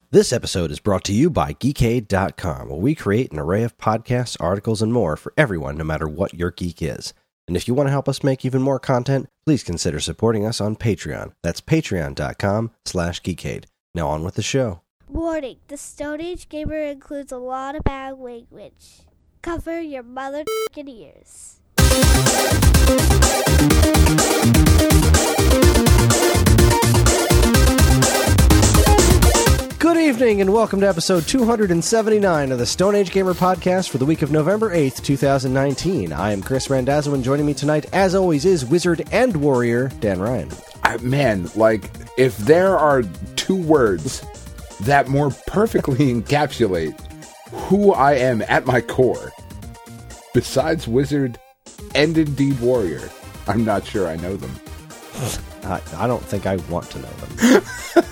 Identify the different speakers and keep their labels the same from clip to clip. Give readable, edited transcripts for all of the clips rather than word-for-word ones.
Speaker 1: This episode is brought to you by Geekade.com, where we create an array of podcasts, articles, and more for everyone, no matter what your geek is. And if you want to help us make even more content, please consider supporting us on Patreon. That's patreon.com/Geekade. Now on with the show.
Speaker 2: Warning, the Stone Age Gamer includes a lot of bad language. Cover your mother ears.
Speaker 1: Good evening and welcome to episode 279 of the Stone Age Gamer podcast for the week of November 8th, 2019. I am Chris Randazzo, and joining me tonight, as always, is Wizard and Warrior Dan Ryan.
Speaker 3: Man, like, if there are two words that more perfectly encapsulate who I am at my core, besides Wizard and indeed Warrior, I'm not sure I know them.
Speaker 1: I don't think I want to know them.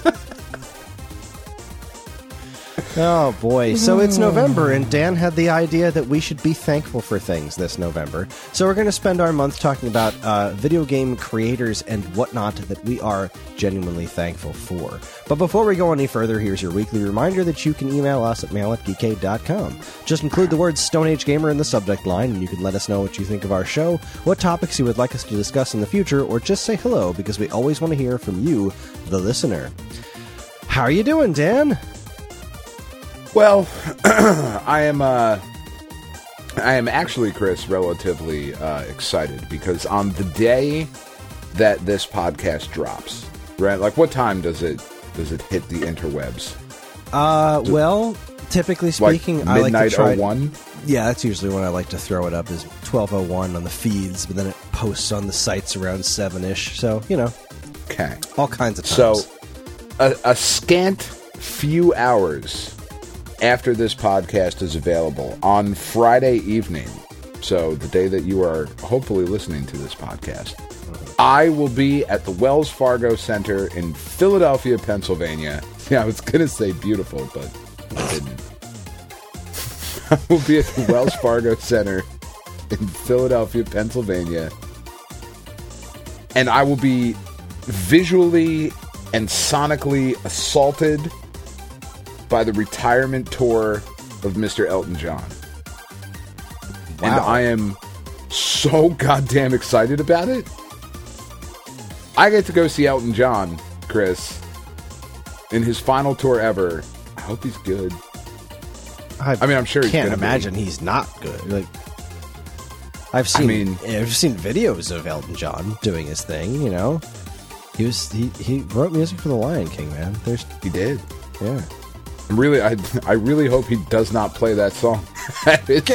Speaker 1: Oh boy, so it's November, and Dan had the idea that we should be thankful for things this November. So we're going to spend our month talking about video game creators and whatnot that we are genuinely thankful for. But before we go any further, here's your weekly reminder that you can email us at mail@geekade.com. Just include the words Stone Age Gamer in the subject line, and you can let us know what you think of our show, what topics you would like us to discuss in the future, or just say hello, because we always want to hear from you, the listener. How are you doing, Dan?
Speaker 3: Well, I am actually, Chris, relatively excited because on the day that this podcast drops, right? Like, what time does it hit the interwebs?
Speaker 1: Well, typically speaking,
Speaker 3: like
Speaker 1: I like to try.
Speaker 3: Midnight 01?
Speaker 1: Yeah, that's usually when I like to throw it up, is 12:01 on the feeds, but then it posts on the sites around 7-ish. So, you know,
Speaker 3: Okay.
Speaker 1: all kinds of times.
Speaker 3: So, a scant few hours after this podcast is available on Friday evening, so the day that you are hopefully listening to this podcast, I will be at the Wells Fargo Center in Philadelphia, Pennsylvania. Yeah, I was going to say beautiful, but I didn't. I will be at the Wells Fargo Center in Philadelphia, Pennsylvania, and I will be visually and sonically assaulted by the retirement tour of Mr. Elton John.
Speaker 1: Wow.
Speaker 3: And I am so goddamn excited about it. I get to go see Elton John, Chris, in his final tour ever. I hope he's good. I mean, I'm sure he's
Speaker 1: can't
Speaker 3: gonna
Speaker 1: imagine
Speaker 3: be.
Speaker 1: he's not good. Like, I've seen videos of Elton John doing his thing. You know, he wrote music for The Lion King, man.
Speaker 3: He did.
Speaker 1: Yeah.
Speaker 3: I really hope he does not play that song. It's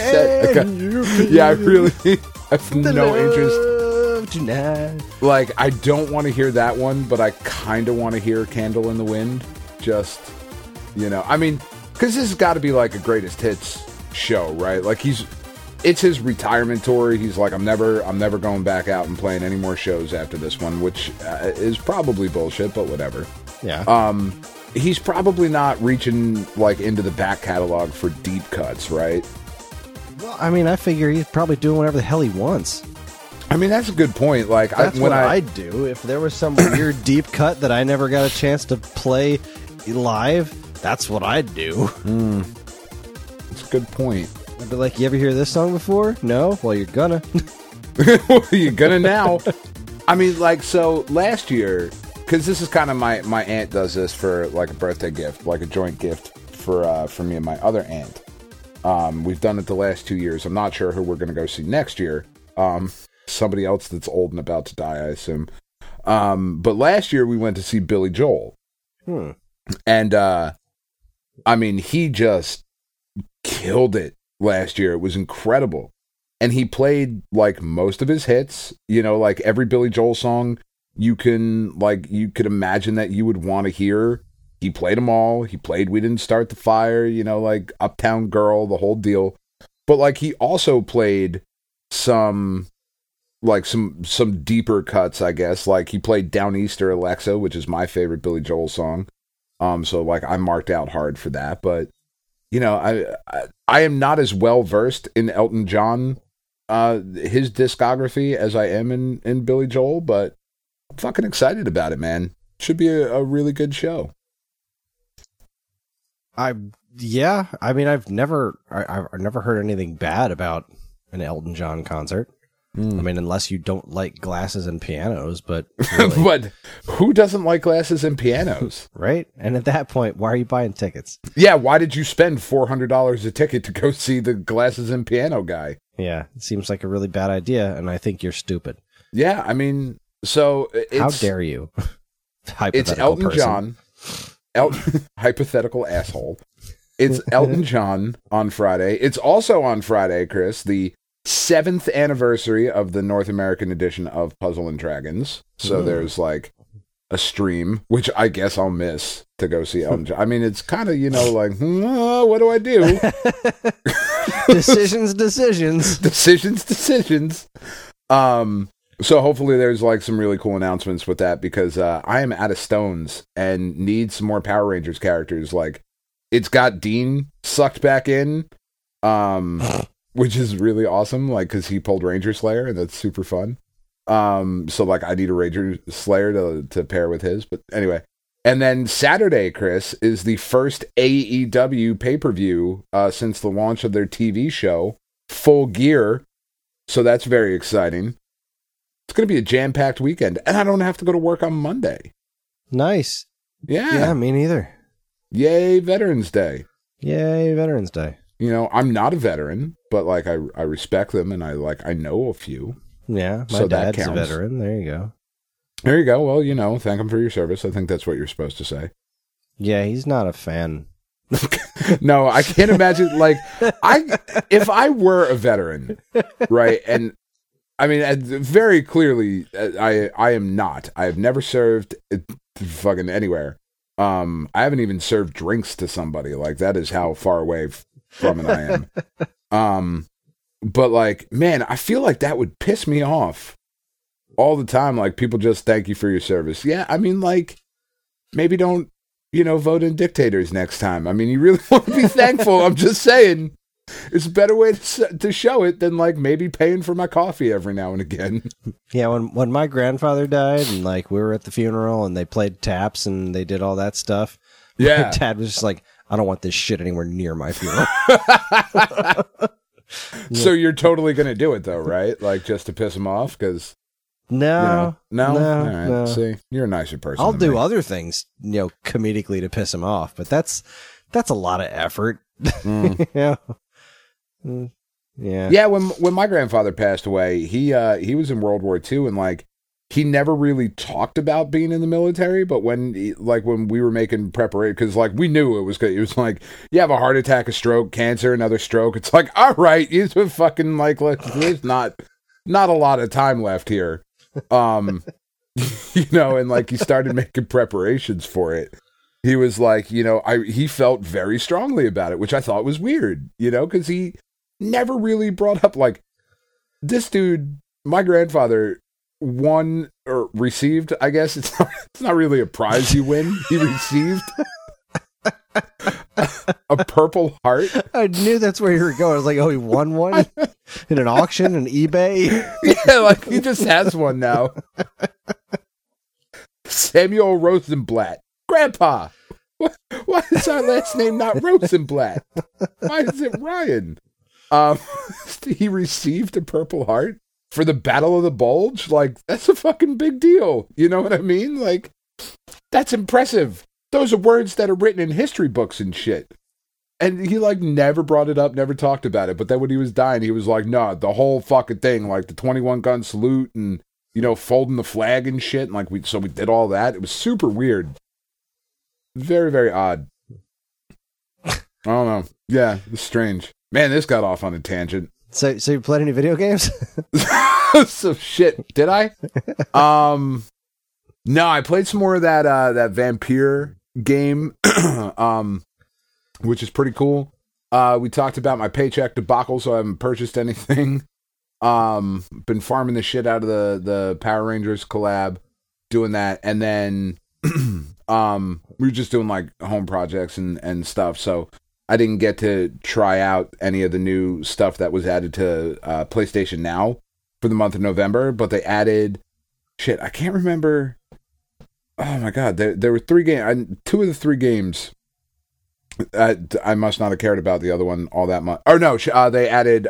Speaker 3: I have no interest.
Speaker 1: Tonight.
Speaker 3: Like, I don't want to hear that one, but I kind of want to hear Candle in the Wind. Just, you know, I mean, because this has got to be like a greatest hits show, right? Like, it's his retirement tour. He's like, I'm never going back out and playing any more shows after this one, which is probably bullshit, but whatever.
Speaker 1: Yeah.
Speaker 3: He's probably not reaching like into the back catalog for deep cuts, right?
Speaker 1: Well, I mean, I figure he's probably doing whatever the hell he wants.
Speaker 3: I mean, that's a good point. Like,
Speaker 1: That's what I'd do if there was some weird deep cut that I never got a chance to play live. That's what I'd do.
Speaker 3: That's a good point.
Speaker 1: I'd be like, you ever hear this song before? No? Well, you're gonna.
Speaker 3: You're gonna now. I mean, like, so last year, because this is kind of my aunt does this for like a birthday gift, like a joint gift for me and my other aunt. We've done it the last 2 years. I'm not sure who we're gonna go see next year. Somebody else that's old and about to die, I assume. But last year we went to see Billy Joel. And I mean, he just killed it last year. It was incredible. And he played like most of his hits, you know, like every Billy Joel song you could imagine that you would want to hear. He played them all. He played We Didn't Start the Fire, you know, like Uptown Girl, the whole deal. But like, he also played some deeper cuts, I guess. Like, he played Downeaster Alexa, which is my favorite Billy Joel song. So like, I marked out hard for that. But, you know, I am not as well versed in Elton John, his discography, as I am in Billy Joel, but I'm fucking excited about it, man. Should be a really good show.
Speaker 1: Yeah. I mean, I've never heard anything bad about an Elton John concert. I mean, unless you don't like glasses and pianos, but really,
Speaker 3: But who doesn't like glasses and pianos?
Speaker 1: right? And at that point, why are you buying tickets?
Speaker 3: Yeah, why did you spend $400 a ticket to go see the glasses and piano guy?
Speaker 1: Yeah, it seems like a really bad idea, and I think you're stupid.
Speaker 3: Yeah, I mean, so it's...
Speaker 1: How dare you?
Speaker 3: It's Elton John. Hypothetical asshole. It's Elton John on Friday. It's also on Friday, Chris, the 7th anniversary of the North American edition of Puzzle and Dragons. So there's like a stream, which I guess I'll miss to go see Elton John. I mean, it's kind of, like, what do I do?
Speaker 1: Decisions.
Speaker 3: Decisions. So hopefully there's like some really cool announcements with that, because I am out of stones and need some more Power Rangers characters. Like, it's got Dean sucked back in, which is really awesome, like, because he pulled Ranger Slayer, and that's super fun. So like, I need a Ranger Slayer to pair with his. But anyway, and then Saturday, Chris, is the first AEW pay-per-view since the launch of their TV show, Full Gear. So that's very exciting. It's going to be a jam-packed weekend, and I don't have to go to work on Monday.
Speaker 1: Nice.
Speaker 3: Yeah,
Speaker 1: me neither.
Speaker 3: Yay, Veterans Day.
Speaker 1: Yay, Veterans Day.
Speaker 3: I'm not a veteran, but like I respect them, and I know a few.
Speaker 1: Yeah, my
Speaker 3: so
Speaker 1: dad's
Speaker 3: that
Speaker 1: a veteran. There you go.
Speaker 3: There you go. Well, thank him for your service. I think that's what you're supposed to say.
Speaker 1: Yeah, he's not a fan.
Speaker 3: No, I can't imagine. Like, if I were a veteran, right? And I mean, very clearly, I am not. I have never served fucking anywhere. I haven't even served drinks to somebody. Like, that is how far away from it I am. But like, man, I feel like that would piss me off all the time. Like, people just thank you for your service. Yeah, I mean, like, maybe don't, vote in dictators next time. I mean, you really want to be thankful. I'm just saying, it's a better way to show it than like maybe paying for my coffee every now and again.
Speaker 1: Yeah, when my grandfather died, and like we were at the funeral, and they played taps and they did all that stuff.
Speaker 3: Yeah,
Speaker 1: my dad was just like, I don't want this shit anywhere near my funeral.
Speaker 3: So you're totally gonna do it though, right? Like, just to piss him off? Because
Speaker 1: no.
Speaker 3: All right. See, you're a nicer person.
Speaker 1: I'll
Speaker 3: than
Speaker 1: do
Speaker 3: me.
Speaker 1: other things, comedically to piss him off, but that's a lot of effort. Yeah. Yeah.
Speaker 3: Yeah, when my grandfather passed away, he was in World War II, and like, he never really talked about being in the military, but when we were making preparation, because like, we knew it was good. It was like, you have a heart attack, a stroke, cancer, another stroke. It's like, all right, you fucking like, there's not a lot of time left here. And like, he started making preparations for it. He was like, he felt very strongly about it, which I thought was weird, because he never really brought up, like, this dude, my grandfather, won or received, I guess it's not really a prize you win. He received a Purple Heart.
Speaker 1: I knew that's where you were going. I was like, oh, he won one in an auction, an eBay.
Speaker 3: Yeah, like, he just has one now. Samuel Rosenblatt. Grandpa, why is our last name not Rosenblatt? Why is it Ryan? He received a Purple Heart for the Battle of the Bulge. Like, that's a fucking big deal. You know what I mean? Like, that's impressive. Those are words that are written in history books and shit. And he like never brought it up, never talked about it. But then when he was dying, he was like, no, the whole fucking thing, like the 21 gun salute and, folding the flag and shit. And like, we did all that. It was super weird. Very, very odd. I don't know. Yeah, it's strange. Man, this got off on a tangent.
Speaker 1: So you played any video games?
Speaker 3: So shit, did I? No, I played some more of that Vampire game, which is pretty cool. We talked about my paycheck debacle, so I haven't purchased anything. Been farming the shit out of the Power Rangers collab, doing that, and then we were just doing like home projects and stuff. So I didn't get to try out any of the new stuff that was added to PlayStation Now for the month of November, but they added shit. I can't remember. Oh my god, there were 3 games. 2 of the 3 games I must not have cared about the other one all that much. Or no, they added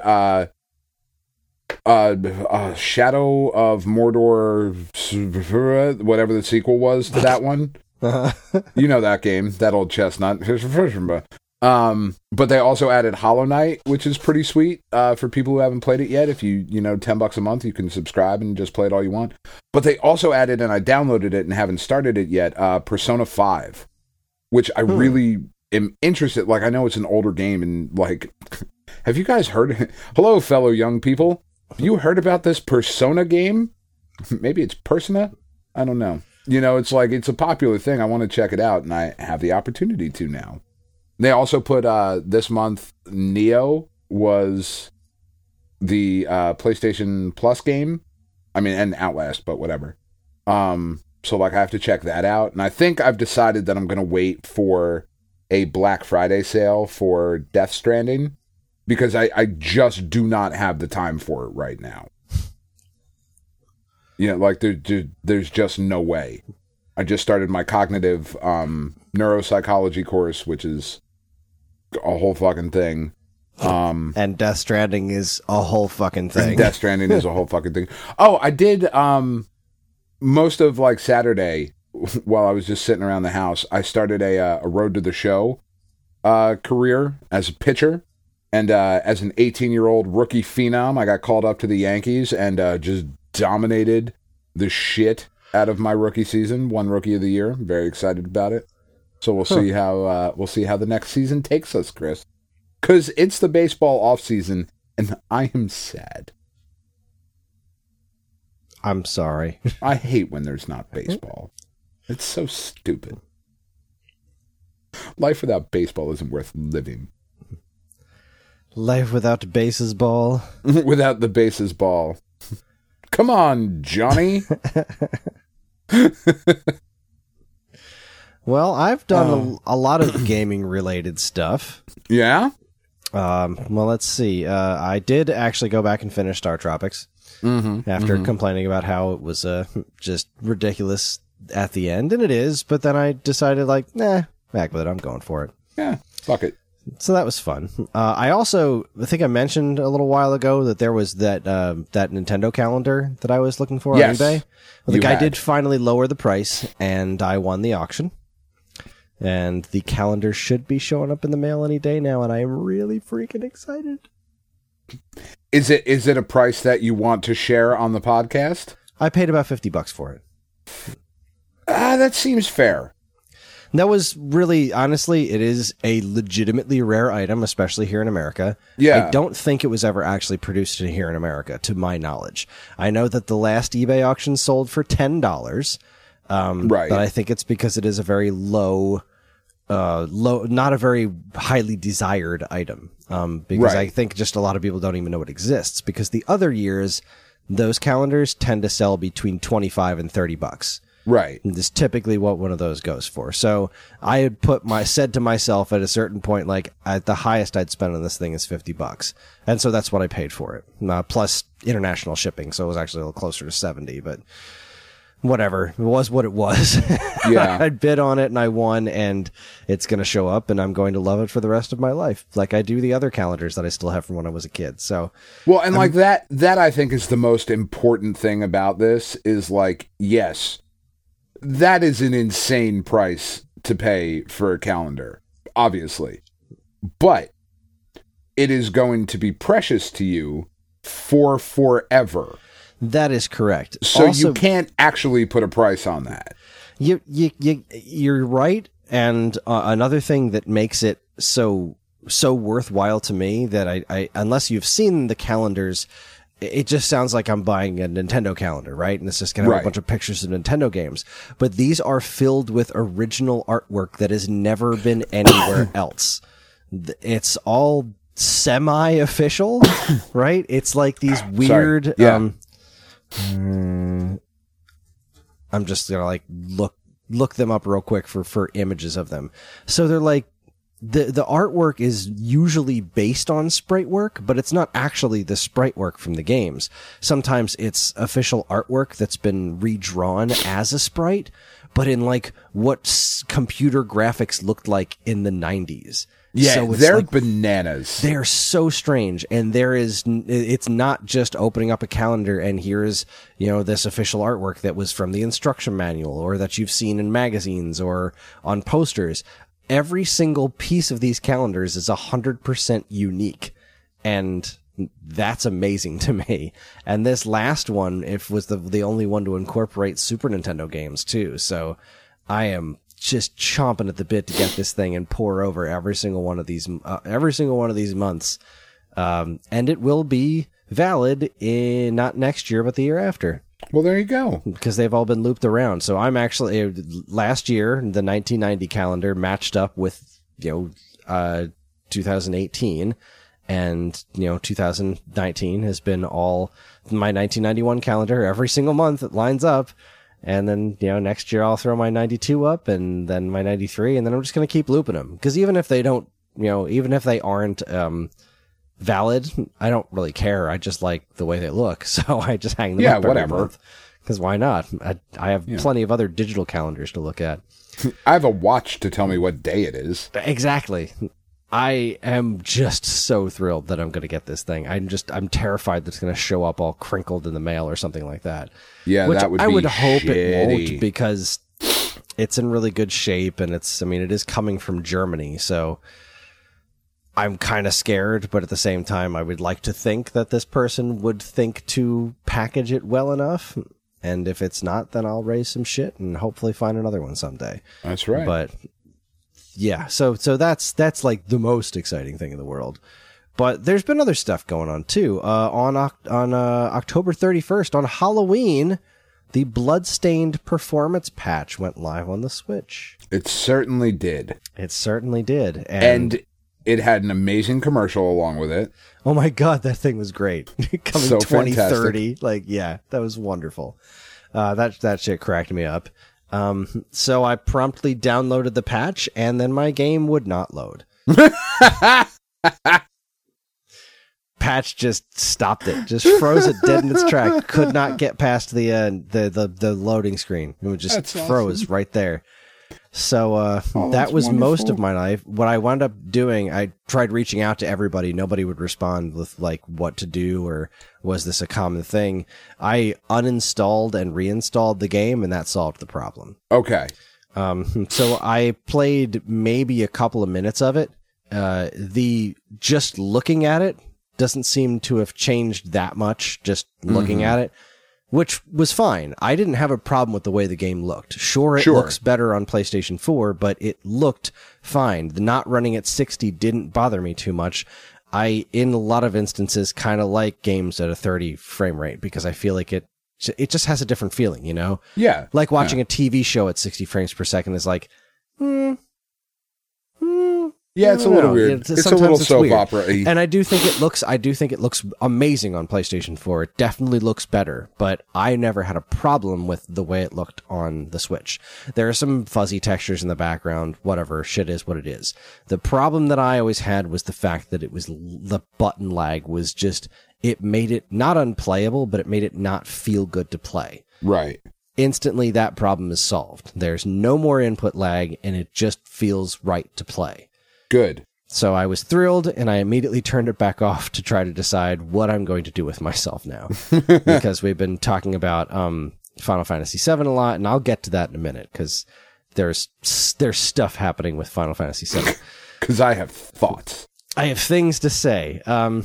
Speaker 3: Shadow of Mordor, whatever the sequel was to that one. You know that game, that old chestnut. But they also added Hollow Knight, which is pretty sweet for people who haven't played it yet. If you $10 a month, you can subscribe and just play it all you want. But they also added, and I downloaded it and haven't started it yet, Persona 5, which I really am interested. Like, I know it's an older game, and like, have you guys heard? Hello, fellow young people. Have you heard about this Persona game? Maybe it's Persona? I don't know. It's like, it's a popular thing. I want to check it out, and I have the opportunity to now. They also put this month, Neo was the PlayStation Plus game. I mean, and Outlast, but whatever. So like, I have to check that out. And I think I've decided that I'm going to wait for a Black Friday sale for Death Stranding, because I just do not have the time for it right now. Like there's just no way. I just started my cognitive neuropsychology course, which is a whole fucking thing.
Speaker 1: And Death Stranding is a whole fucking thing.
Speaker 3: Death Stranding is a whole fucking thing. Oh, I did most of like Saturday while I was just sitting around the house. I started a Road to the Show career as a pitcher. And as an 18-year-old rookie phenom, I got called up to the Yankees and just dominated the shit out of my rookie season. Won Rookie of the Year. I'm very excited about it. So we'll see how the next season takes us, Chris. Because it's the baseball off season, and I am sad.
Speaker 1: I'm sorry.
Speaker 3: I hate when there's not baseball. It's so stupid. Life without baseball isn't worth living.
Speaker 1: Life without bases ball.
Speaker 3: Without the bases ball. Come on, Johnny.
Speaker 1: Well, I've done a lot of gaming-related stuff.
Speaker 3: Yeah?
Speaker 1: Well, let's see. I did actually go back and finish Star Tropics after complaining about how it was just ridiculous at the end, and it is, but then I decided, like, back with it. I'm going for it.
Speaker 3: Yeah, fuck it.
Speaker 1: So that was fun. I think I mentioned a little while ago that there was that Nintendo calendar that I was looking for on eBay. Well, the guy did finally lower the price, and I won the auction. And the calendar should be showing up in the mail any day now, and I am really freaking excited.
Speaker 3: Is it a price that you want to share on the podcast?
Speaker 1: I paid about $50 for it.
Speaker 3: That seems fair.
Speaker 1: That was really, honestly, it is a legitimately rare item, especially here in America.
Speaker 3: Yeah.
Speaker 1: I don't think it was ever actually produced here in America, to my knowledge. I know that the last eBay auction sold for $10.
Speaker 3: Right.
Speaker 1: But I think it's because it is a very low, not a very highly desired item. Because I think just a lot of people don't even know it exists. Because the other years, those calendars tend to sell between $25 and $30.
Speaker 3: Right.
Speaker 1: And this is typically what one of those goes for. So I had said to myself at a certain point, like, at the highest I'd spend on this thing is $50. And so that's what I paid for it. Plus international shipping. So it was actually a little closer to 70, but whatever. It was what it was.
Speaker 3: Yeah.
Speaker 1: I bid on it and I won, and it's going to show up, and I'm going to love it for the rest of my life. Like I do the other calendars that I still have from when I was a kid. So,
Speaker 3: well, and like that I think is the most important thing about this is like, yes, that is an insane price to pay for a calendar, obviously. But it is going to be precious to you for forever.
Speaker 1: That is correct.
Speaker 3: So
Speaker 1: also,
Speaker 3: you can't actually put a price on that.
Speaker 1: You're right. And another thing that makes it so worthwhile to me that I unless you've seen the calendars, it just sounds like I'm buying a Nintendo calendar, right? And it's just going to have a bunch of pictures of Nintendo games. But these are filled with original artwork that has never been anywhere else. It's all semi-official, right? It's like these weird... I'm just going to like look them up real quick for images of them. So they're like, the artwork is usually based on sprite work, but it's not actually the sprite work from the games. Sometimes it's official artwork that's been redrawn as a sprite, but in like what computer graphics looked like in the 90s.
Speaker 3: Yeah,
Speaker 1: so
Speaker 3: they're
Speaker 1: like,
Speaker 3: bananas.
Speaker 1: They're so strange, and it's not just opening up a calendar and here's, this official artwork that was from the instruction manual or that you've seen in magazines or on posters. Every single piece of these calendars is 100% unique, and that's amazing to me. And this last one, was the only one to incorporate Super Nintendo games too. So I am just chomping at the bit to get this thing and pour over every single one of these months. And it will be valid in not next year, but the year after.
Speaker 3: Well, there you go.
Speaker 1: Because they've all been looped around. So I'm actually, last year, the 1990 calendar matched up with, 2018. And, 2019 has been all my 1991 calendar. Every single month it lines up. And then, next year I'll throw my 92 up and then my 93. And then I'm just going to keep looping them. Because even if they don't, even if they aren't valid, I don't really care. I just like the way they look. So I just hang them up every month. Because why not? I have plenty of other digital calendars to look at.
Speaker 3: I have a watch to tell me what day it is.
Speaker 1: Exactly. I am just so thrilled that I'm going to get this thing. I'm terrified that it's going to show up all crinkled in the mail or something like that.
Speaker 3: Yeah,
Speaker 1: which
Speaker 3: that would be
Speaker 1: I would hope
Speaker 3: shitty.
Speaker 1: it won't, because it's in really good shape and it is coming from Germany. So I'm kind of scared, but at the same time, I would like to think that this person would think to package it well enough. And if it's not, then I'll raise some shit and hopefully find another one someday.
Speaker 3: That's right.
Speaker 1: But yeah, so that's like the most exciting thing in the world. But there's been other stuff going on too. On October 31st, on Halloween, the Bloodstained Performance patch went live on the Switch.
Speaker 3: It certainly did.
Speaker 1: It certainly did.
Speaker 3: And it had an amazing commercial along with it.
Speaker 1: Oh my God, that thing was great. Coming
Speaker 3: So
Speaker 1: 2030. Like, yeah, that was wonderful. That shit cracked me up. So I promptly downloaded the patch, and then my game would not load. Patch just stopped it, just froze it dead in its track. Could not get past the loading screen. It just froze right there. So that was wonderful. Most of my life. What I wound up doing, I tried reaching out to everybody. Nobody would respond with like what to do or was this a common thing. I uninstalled and reinstalled the game, and that solved the problem.
Speaker 3: Okay.
Speaker 1: So I played maybe a couple of minutes of it. Just looking at it doesn't seem to have changed that much, just looking at it. Which was fine. I didn't have a problem with the way the game looked. Sure, it looks better on PlayStation 4, but it looked fine. The not running at 60 didn't bother me too much. I, in a lot of instances, kind of like games at a 30 frame rate because I feel like it just has a different feeling,
Speaker 3: Yeah.
Speaker 1: Like watching a TV show at 60 frames per second is like,
Speaker 3: yeah, it's a little weird. It's a little soap opera-y.
Speaker 1: And I do think it looks amazing on PlayStation 4. It definitely looks better, but I never had a problem with the way it looked on the Switch. There are some fuzzy textures in the background, whatever, shit is what it is. The problem that I always had was the fact that the button lag was just, it made it not unplayable, but it made it not feel good to play.
Speaker 3: Right.
Speaker 1: Instantly, that problem is solved. There's no more input lag, and it just feels right to play.
Speaker 3: Good.
Speaker 1: So I was thrilled, and I immediately turned it back off to try to decide what I'm going to do with myself now. Because we've been talking about Final Fantasy VII a lot, and I'll get to that in a minute, because there's stuff happening with Final Fantasy VII.
Speaker 3: Because I have thoughts. I
Speaker 1: have things to say.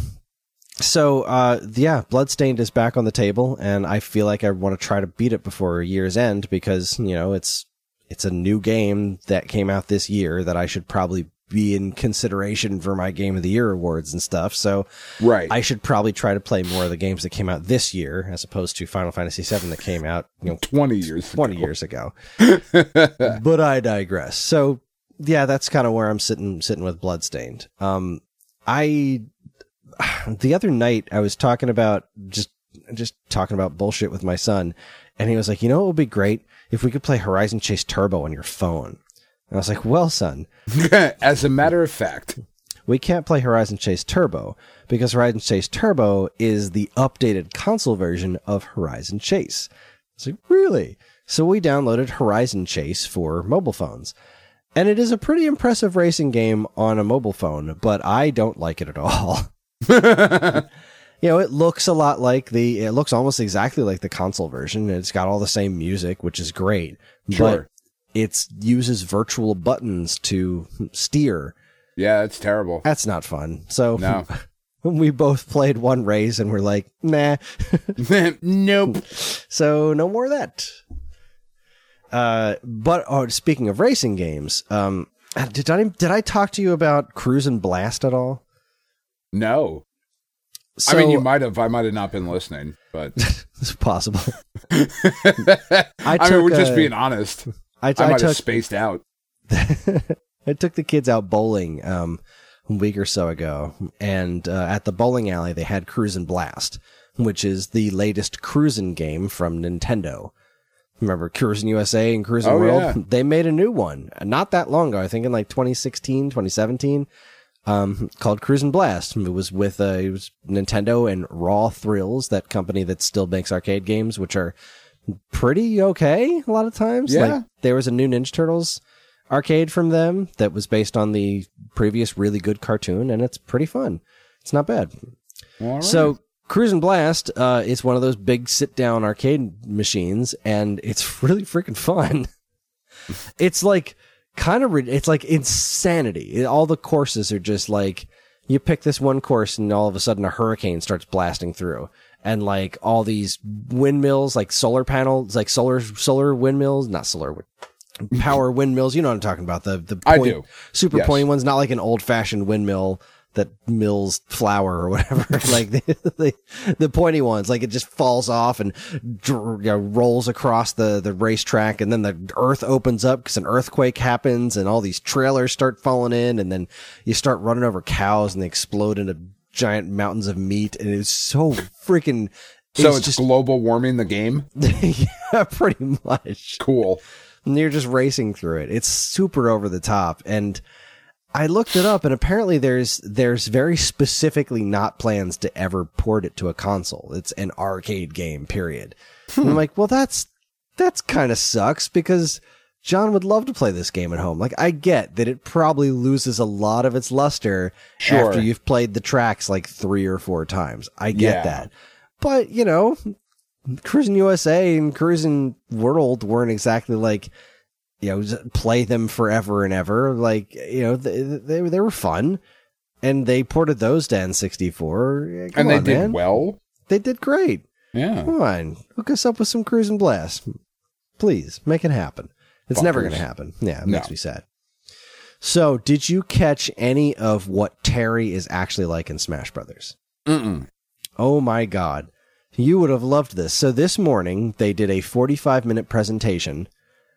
Speaker 1: Bloodstained is back on the table, and I feel like I want to try to beat it before year's end, because, it's a new game that came out this year that I should probably be in consideration for my Game of the Year awards and stuff. So
Speaker 3: right.
Speaker 1: I should probably try to play more of the games that came out this year as opposed to Final Fantasy VII that came out
Speaker 3: 20 years ago.
Speaker 1: But I digress. So yeah, that's kind of where I'm sitting with Bloodstained. The other night I was talking about just talking about bullshit with my son, and he was like, it would be great if we could play Horizon Chase Turbo on your phone. And I was like, well, son,
Speaker 3: as a matter of fact,
Speaker 1: we can't play Horizon Chase Turbo because Horizon Chase Turbo is the updated console version of Horizon Chase. I was like, really? So we downloaded Horizon Chase for mobile phones. And it is a pretty impressive racing game on a mobile phone, but I don't like it at all. It looks it looks almost exactly like the console version. It's got all the same music, which is great.
Speaker 3: Sure.
Speaker 1: But it uses virtual buttons to steer.
Speaker 3: Yeah, that's terrible.
Speaker 1: That's not fun. So
Speaker 3: No.
Speaker 1: we both played one race and we're like, nah.
Speaker 3: Nope.
Speaker 1: So no more of that. But speaking of racing games, did I talk to you about Cruisin' Blast at all?
Speaker 3: No.
Speaker 1: So,
Speaker 3: I mean, you might have. I might have not been listening, but
Speaker 1: it's possible.
Speaker 3: I mean, we're just being honest. I might have spaced out.
Speaker 1: I took the kids out bowling a week or so ago, and at the bowling alley they had Cruisin' Blast, which is the latest cruisin' game from Nintendo. Remember Cruisin' USA and Cruisin' World?
Speaker 3: Yeah.
Speaker 1: They made a new one not that long ago. I think in like 2016, 2017. Called Cruisin' Blast. It was with it was Nintendo and Raw Thrills, that company that still makes arcade games, which are pretty okay a lot of times.
Speaker 3: Yeah.
Speaker 1: Like, there was a new Ninja Turtles arcade from them that was based on the previous really good cartoon, and it's pretty fun. It's not bad.
Speaker 3: All right.
Speaker 1: So Cruisin' Blast is one of those big sit-down arcade machines, and it's really freaking fun. It's like it's like insanity. All the courses are just like, you pick this one course and all of a sudden a hurricane starts blasting through, and like all these windmills, like solar panels, like solar windmills, not solar power windmills. You know what I'm talking about? The
Speaker 3: I do.
Speaker 1: Super
Speaker 3: Yes.
Speaker 1: pointy ones, not like an old fashioned windmill that mills flour or whatever. Like the pointy ones, like it just falls off and rolls across the racetrack, and then the earth opens up because an earthquake happens and all these trailers start falling in, and then you start running over cows and they explode into giant mountains of meat, and it's so freaking...
Speaker 3: So it's just global warming the game?
Speaker 1: Yeah, pretty much.
Speaker 3: Cool.
Speaker 1: And you're just racing through it. It's super over the top, and I looked it up, and apparently there's very specifically not plans to ever port it to a console. It's an arcade game, period. And I'm like, well, that's kind of sucks, because John would love to play this game at home. Like, I get that it probably loses a lot of its luster after you've played the tracks like 3 or 4 times. I get that. But, Cruisin' USA and Cruisin' World weren't exactly like, play them forever and ever. Like, they were fun, and they ported those to N64.
Speaker 3: And they did well.
Speaker 1: They did great.
Speaker 3: Yeah.
Speaker 1: Come on, hook us up with some Cruisin' Blast, please. Make it happen. It's never going to happen. Yeah, it makes me sad. So, did you catch any of what Terry is actually like in Smash Brothers?
Speaker 3: Mm-mm.
Speaker 1: Oh my God, you would have loved this. So this morning they did a 45-minute presentation.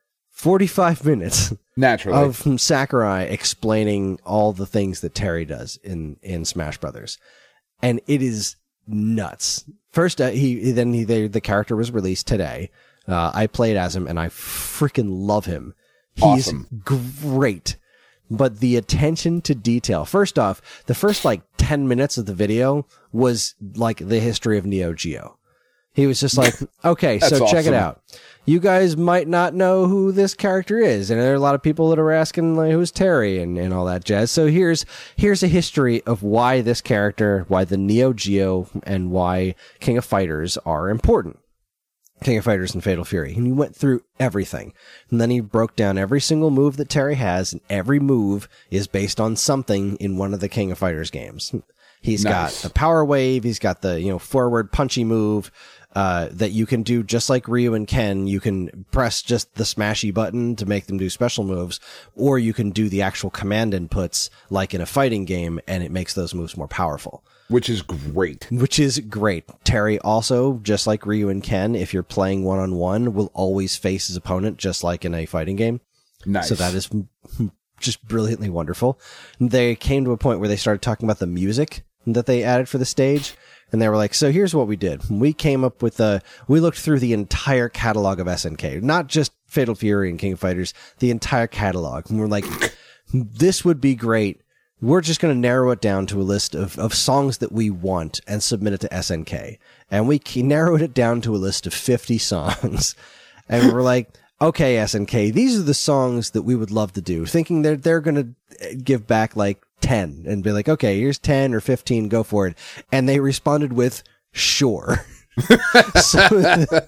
Speaker 1: 45 minutes
Speaker 3: naturally
Speaker 1: of Sakurai explaining all the things that Terry does in Smash Brothers, and it is nuts. First, the character was released today. I played as him, and I freaking love him. He's
Speaker 3: awesome.
Speaker 1: Great. But the attention to detail. First off, the first 10 minutes of the video was like the history of Neo Geo. He was just like, okay, so check it out. You guys might not know who this character is, and there are a lot of people that are asking, like, who's Terry and all that jazz. So here's a history of why this character, why the Neo Geo, and why King of Fighters are important. King of Fighters and Fatal Fury. And he went through everything. And then he broke down every single move that Terry has, and every move is based on something in one of the King of Fighters games. He's got the Power Wave, he's got the, forward punchy move, that you can do just like Ryu and Ken. You can press just the smashy button to make them do special moves, or you can do the actual command inputs like in a fighting game, and it makes those moves more powerful.
Speaker 3: Which is great.
Speaker 1: Terry also, just like Ryu and Ken, if you're playing one-on-one, will always face his opponent just like in a fighting game.
Speaker 3: Nice.
Speaker 1: So that is just brilliantly wonderful. They came to a point where they started talking about the music that they added for the stage. And they were like, so here's what we did. We came up with we looked through the entire catalog of SNK, not just Fatal Fury and King of Fighters, the entire catalog. And we're like, this would be great. We're just going to narrow it down to a list of songs that we want and submit it to SNK. And we narrowed it down to a list of 50 songs. And we're like, okay, SNK, these are the songs that we would love to do, thinking that they're going to give back like 10 and be like, okay, here's 10 or 15, go for it. And they responded with, sure.
Speaker 3: That's what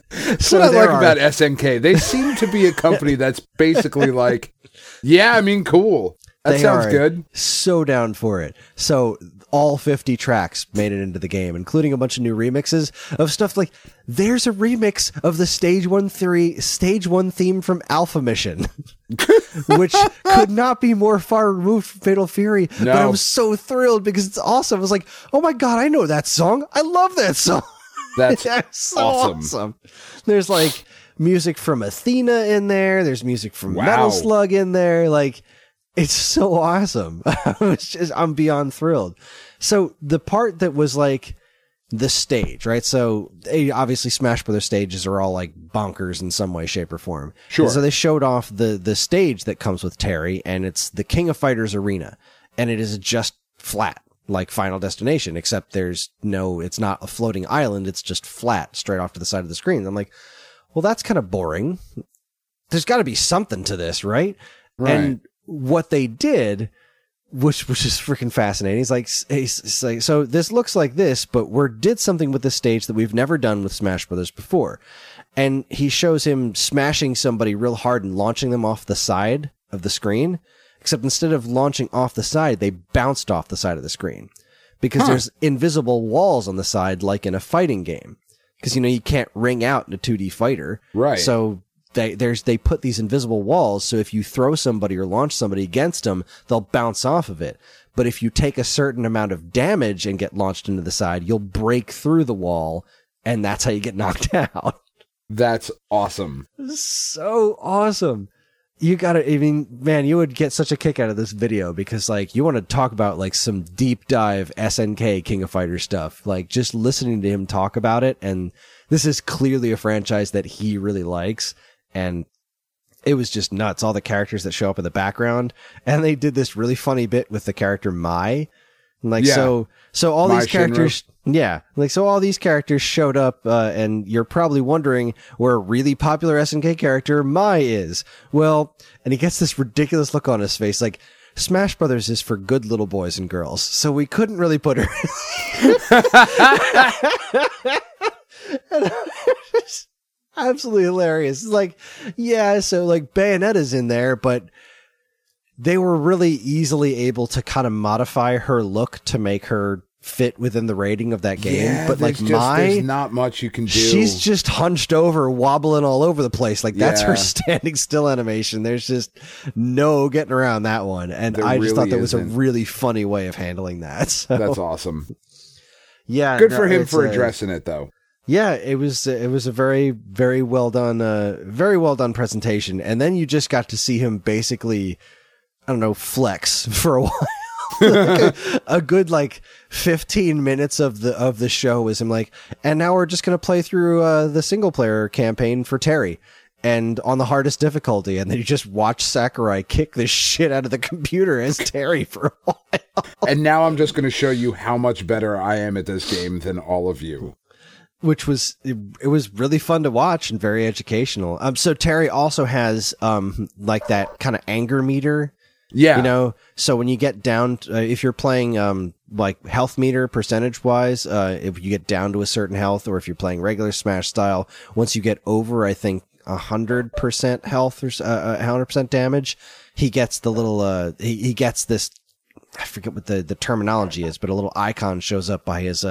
Speaker 3: I like about SNK. They seem to be a company that's basically like, yeah, I mean, cool. That sounds good.
Speaker 1: So down for it. So all 50 tracks made it into the game, including a bunch of new remixes of stuff like, there's a remix of the Stage 1 theme from Alpha Mission, which could not be more far removed from Fatal Fury. No. But I'm so thrilled because it's awesome. I was like, oh my God, I know that song. I love that song.
Speaker 3: That's so
Speaker 1: awesome. There's like music from Athena in there. There's music from Metal Slug in there. Like, it's so awesome. I'm beyond thrilled. So the part that was like the stage, right? So obviously Smash Brothers stages are all like bonkers in some way, shape, or form.
Speaker 3: Sure.
Speaker 1: And so they showed off the stage that comes with Terry, and it's the King of Fighters arena, and it is just flat, like Final Destination, except it's not a floating island. It's just flat straight off to the side of the screen. I'm like, well, that's kind of boring. There's got to be something to this, right? And what they did, which is freaking fascinating. He's like, so this looks like this, but we did something with this stage that we've never done with Smash Brothers before. And he shows him smashing somebody real hard and launching them off the side of the screen. Except instead of launching off the side, they bounced off the side of the screen. Because there's invisible walls on the side, like in a fighting game. Because, you can't ring out in a 2D fighter.
Speaker 3: Right.
Speaker 1: So they put these invisible walls, so if you throw somebody or launch somebody against them, they'll bounce off of it. But if you take a certain amount of damage and get launched into the side, you'll break through the wall, and that's how you get knocked out.
Speaker 3: That's awesome.
Speaker 1: So awesome. You would get such a kick out of this video because, like, you want to talk about, like, some deep dive SNK King of Fighters stuff. Like, just listening to him talk about it, and this is clearly a franchise that he really likes. And it was just nuts. All the characters that show up in the background. And they did this really funny bit with the character Mai. Like, so all these characters, so all these characters showed up, and you're probably wondering where a really popular SNK character Mai is. Well, and he gets this ridiculous look on his face, like, Smash Brothers is for good little boys and girls, so we couldn't really put her. Absolutely hilarious. It's like, so like Bayonetta's in there, but they were really easily able to kind of modify her look to make her fit within the rating of that game.
Speaker 3: Yeah,
Speaker 1: but like
Speaker 3: there's not much you can do.
Speaker 1: She's just hunched over, wobbling all over the place. Like that's her standing still animation. There's just no getting around that one. And I just thought that was a really funny way of handling that. So.
Speaker 3: That's awesome.
Speaker 1: Yeah.
Speaker 3: Good for him for addressing it though.
Speaker 1: Yeah, it was a very, very well done presentation. And then you just got to see him basically, I don't know, flex for a while. Like a good 15 minutes of the show was him like, and now we're just going to play through the single player campaign for Terry and on the hardest difficulty. And then you just watch Sakurai kick the shit out of the computer as Terry for a while.
Speaker 3: And now I'm just going to show you how much better I am at this game than all of you.
Speaker 1: Which was, it was really fun to watch and very educational. So Terry also has, like that kind of anger meter.
Speaker 3: Yeah.
Speaker 1: So when you get down, if you're playing, like health meter percentage wise, if you get down to a certain health, or if you're playing regular Smash style, once you get over, I think 100% health or 100% damage, he gets the little, he gets this, I forget what the terminology is, but a little icon shows up by his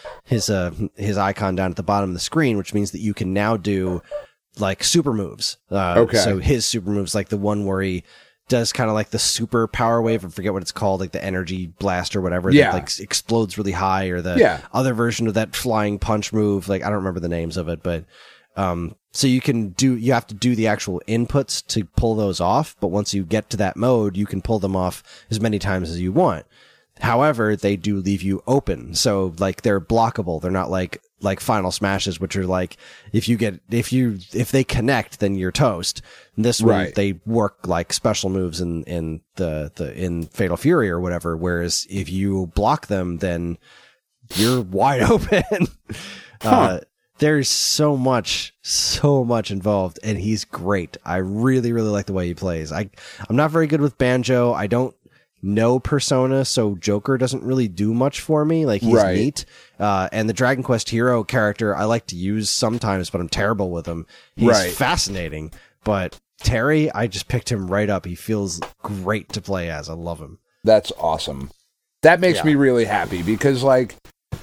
Speaker 1: icon down at the bottom of the screen, which means that you can now do like super moves.
Speaker 3: Okay.
Speaker 1: So his super moves, like the one where he does kind of like the super power wave, I forget what it's called, like the energy blast or whatever, that like explodes really high, or the other version of that flying punch move. Like I don't remember the names of it, but so you have to do the actual inputs to pull those off, but once you get to that mode, you can pull them off as many times as you want. However, they do leave you open. So like they're blockable. They're not like Final Smashes, which are like, if they connect, then you're toast. And this one, they work like special moves in Fatal Fury or whatever. Whereas if you block them, then you're wide open. There's so much involved, and he's great. I really, really like the way he plays. I'm not very good with Banjo. I don't know Persona, so Joker doesn't really do much for me. Like, he's neat. And the Dragon Quest hero character I like to use sometimes, but I'm terrible with him. He's fascinating. But Terry, I just picked him right up. He feels great to play as. I love him.
Speaker 3: That's awesome. That makes me really happy because, like,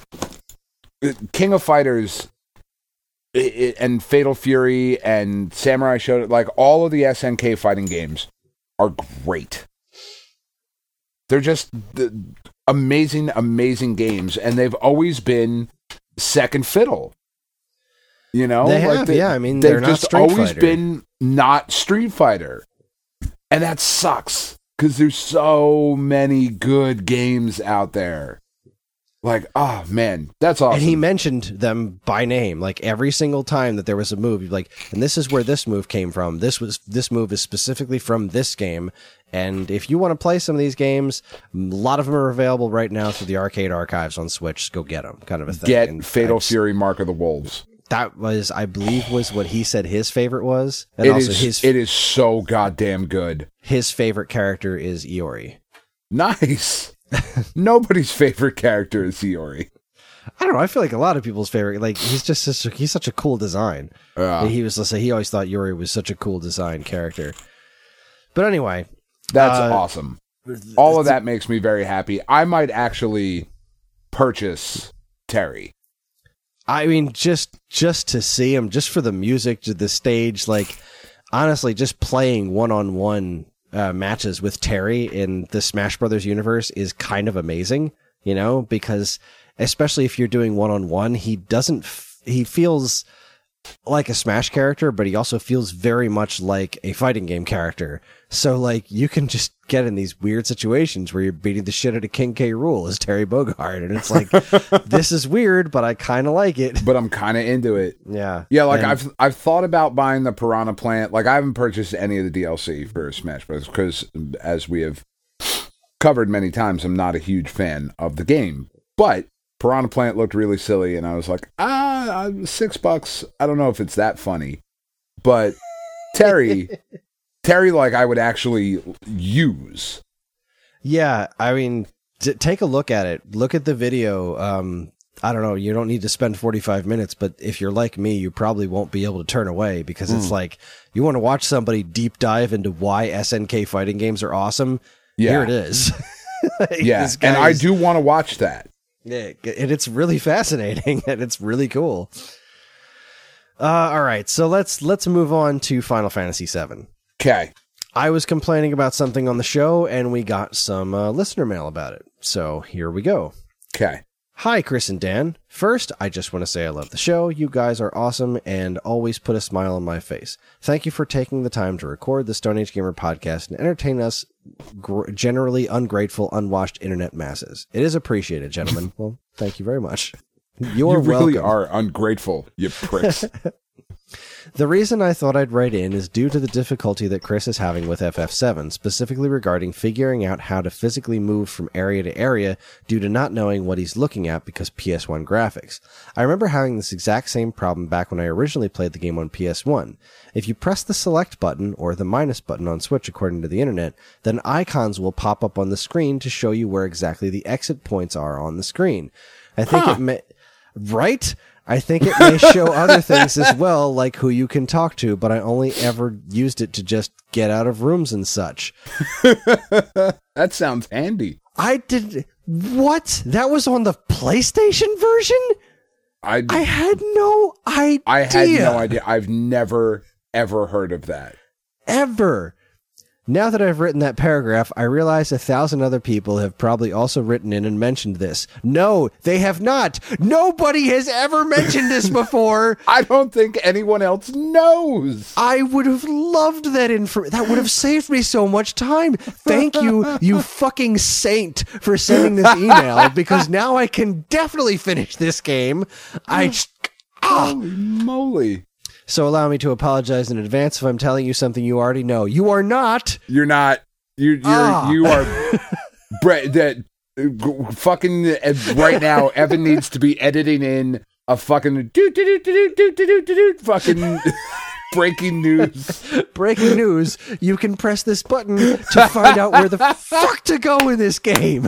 Speaker 3: King of Fighters and Fatal Fury and Samurai Shodown, like, all of the SNK fighting games are great. They're just amazing, amazing games, and they've always been second fiddle. You know,
Speaker 1: they have, I mean, they're not
Speaker 3: just
Speaker 1: Street
Speaker 3: always
Speaker 1: Fighter.
Speaker 3: been not Street Fighter, and that sucks because there's so many good games out there. Like, oh man, that's awesome.
Speaker 1: And he mentioned them by name, like every single time that there was a move. Like, and this is where this move came from. This move is specifically from this game. And if you want to play some of these games, a lot of them are available right now through the arcade archives on Switch. Go get them, kind of a thing.
Speaker 3: Get
Speaker 1: and
Speaker 3: Fatal Fury: Mark of the Wolves.
Speaker 1: That was, I believe, was what he said his favorite was. And
Speaker 3: it
Speaker 1: also
Speaker 3: it is so goddamn good.
Speaker 1: His favorite character is Iori.
Speaker 3: Nice. Nobody's favorite character is Iori.
Speaker 1: I don't know. I feel like a lot of people's favorite. Like, he's such a cool design. He always thought Iori was such a cool design character. But anyway,
Speaker 3: that's awesome. All of that makes me very happy. I might actually purchase Terry.
Speaker 1: I mean, just to see him, just for the music, to the stage, like, honestly, just playing one-on-one matches with Terry in the Smash Brothers universe is kind of amazing, you know, because especially if you're doing one-on-one, he feels like a Smash character, but he also feels very much like a fighting game character. So, like, you can just get in these weird situations where you're beating the shit out of King K. Rool as Terry Bogard, and it's like, this is weird, but I kind of like it.
Speaker 3: But I'm kind of into it.
Speaker 1: Yeah.
Speaker 3: Yeah, like, I've thought about buying the Piranha Plant. Like, I haven't purchased any of the DLC for Smash Bros. Because, as we have covered many times, I'm not a huge fan of the game. But Piranha Plant looked really silly, and I was like, $6. I don't know if it's that funny. But Terry, like, I would actually use.
Speaker 1: Yeah, I mean, take a look at it. Look at the video. I don't know, you don't need to spend 45 minutes, but if you're like me, you probably won't be able to turn away because it's like, you want to watch somebody deep dive into why SNK fighting games are awesome? Yeah. Here it is.
Speaker 3: Yeah, and I do want to watch that.
Speaker 1: Yeah, and it's really fascinating, and it's really cool. All right, so let's move on to Final Fantasy VII.
Speaker 3: Okay.
Speaker 1: I was complaining about something on the show, and we got some listener mail about it. So here we go.
Speaker 3: Okay.
Speaker 1: Hi, Chris and Dan. First, I just want to say I love the show. You guys are awesome and always put a smile on my face. Thank you for taking the time to record the Stone Age Gamer podcast and entertain us generally ungrateful, unwashed internet masses. It is appreciated, gentlemen. Well, thank you very much. You
Speaker 3: really
Speaker 1: welcome.
Speaker 3: are ungrateful, you pricks.
Speaker 1: The reason I thought I'd write in is due to the difficulty that Chris is having with FF7, specifically regarding figuring out how to physically move from area to area due to not knowing what he's looking at because PS1 graphics. I remember having this exact same problem back when I originally played the game on PS1. If you press the select button, or the minus button on Switch according to the internet, then icons will pop up on the screen to show you where exactly the exit points are on the screen. I think it may... Right? I think it may show other things as well, like who you can talk to, but I only ever used it to just get out of rooms and such.
Speaker 3: That sounds handy.
Speaker 1: What? That was on the PlayStation version? I had no idea.
Speaker 3: I had no idea. I've never, ever heard of that.
Speaker 1: Ever. Now that I've written that paragraph, I realize 1,000 other people have probably also written in and mentioned this. No, they have not. Nobody has ever mentioned this before.
Speaker 3: I don't think anyone else knows.
Speaker 1: I would have loved that info. That would have saved me so much time. Thank you, you fucking saint, for sending this email, because now I can definitely finish this game.
Speaker 3: Holy moly.
Speaker 1: So allow me to apologize in advance if I'm telling you something you already know. You are not.
Speaker 3: You're not. You are. Fucking right now, Evan needs to be editing in a fucking fucking breaking news.
Speaker 1: Breaking news. You can press this button to find out where the fuck to go in this game.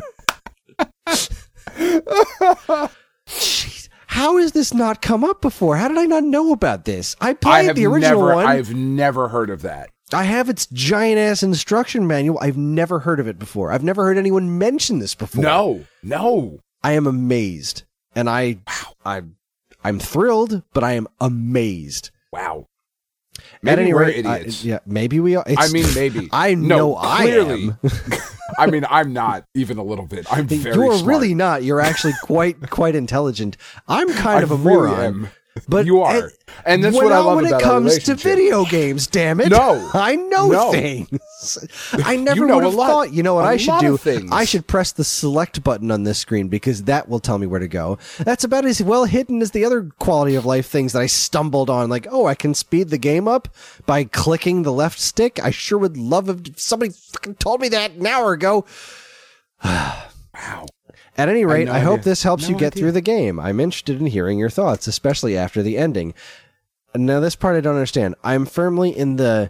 Speaker 1: Jeez. How has this not come up before? How did I not know about this? I played the original one.
Speaker 3: I've never heard of that.
Speaker 1: I have its giant-ass instruction manual. I've never heard of it before. I've never heard anyone mention this before.
Speaker 3: No.
Speaker 1: I am amazed. And I'm thrilled, but I am amazed.
Speaker 3: Wow.
Speaker 1: Maybe at any
Speaker 3: we're
Speaker 1: rate,
Speaker 3: idiots.
Speaker 1: maybe we are.
Speaker 3: I mean, maybe.
Speaker 1: I know
Speaker 3: clearly.
Speaker 1: I am.
Speaker 3: I mean, I'm not even a little bit. I'm very
Speaker 1: You're
Speaker 3: smart.
Speaker 1: really not. You're actually quite intelligent. I'm kind of a
Speaker 3: really
Speaker 1: moron.
Speaker 3: am.
Speaker 1: But
Speaker 3: you are. And that's what I love
Speaker 1: when
Speaker 3: about
Speaker 1: it
Speaker 3: our
Speaker 1: comes to
Speaker 3: relationship.
Speaker 1: video games, damn it.
Speaker 3: No.
Speaker 1: I know things. I never
Speaker 3: You know
Speaker 1: would
Speaker 3: a
Speaker 1: have
Speaker 3: lot.
Speaker 1: thought, you know what
Speaker 3: A
Speaker 1: I should
Speaker 3: lot
Speaker 1: do?
Speaker 3: of things.
Speaker 1: I should press the select button on this screen because that will tell me where to go. That's about as well hidden as the other quality of life things that I stumbled on. Like, oh, I can speed the game up by clicking the left stick. I sure would love if somebody fucking told me that an hour ago.
Speaker 3: Wow.
Speaker 1: At any rate, I hope this helps
Speaker 3: No
Speaker 1: you get
Speaker 3: idea.
Speaker 1: through the game. I'm interested in hearing your thoughts, especially after the ending. Now, this part I don't understand. I'm firmly in the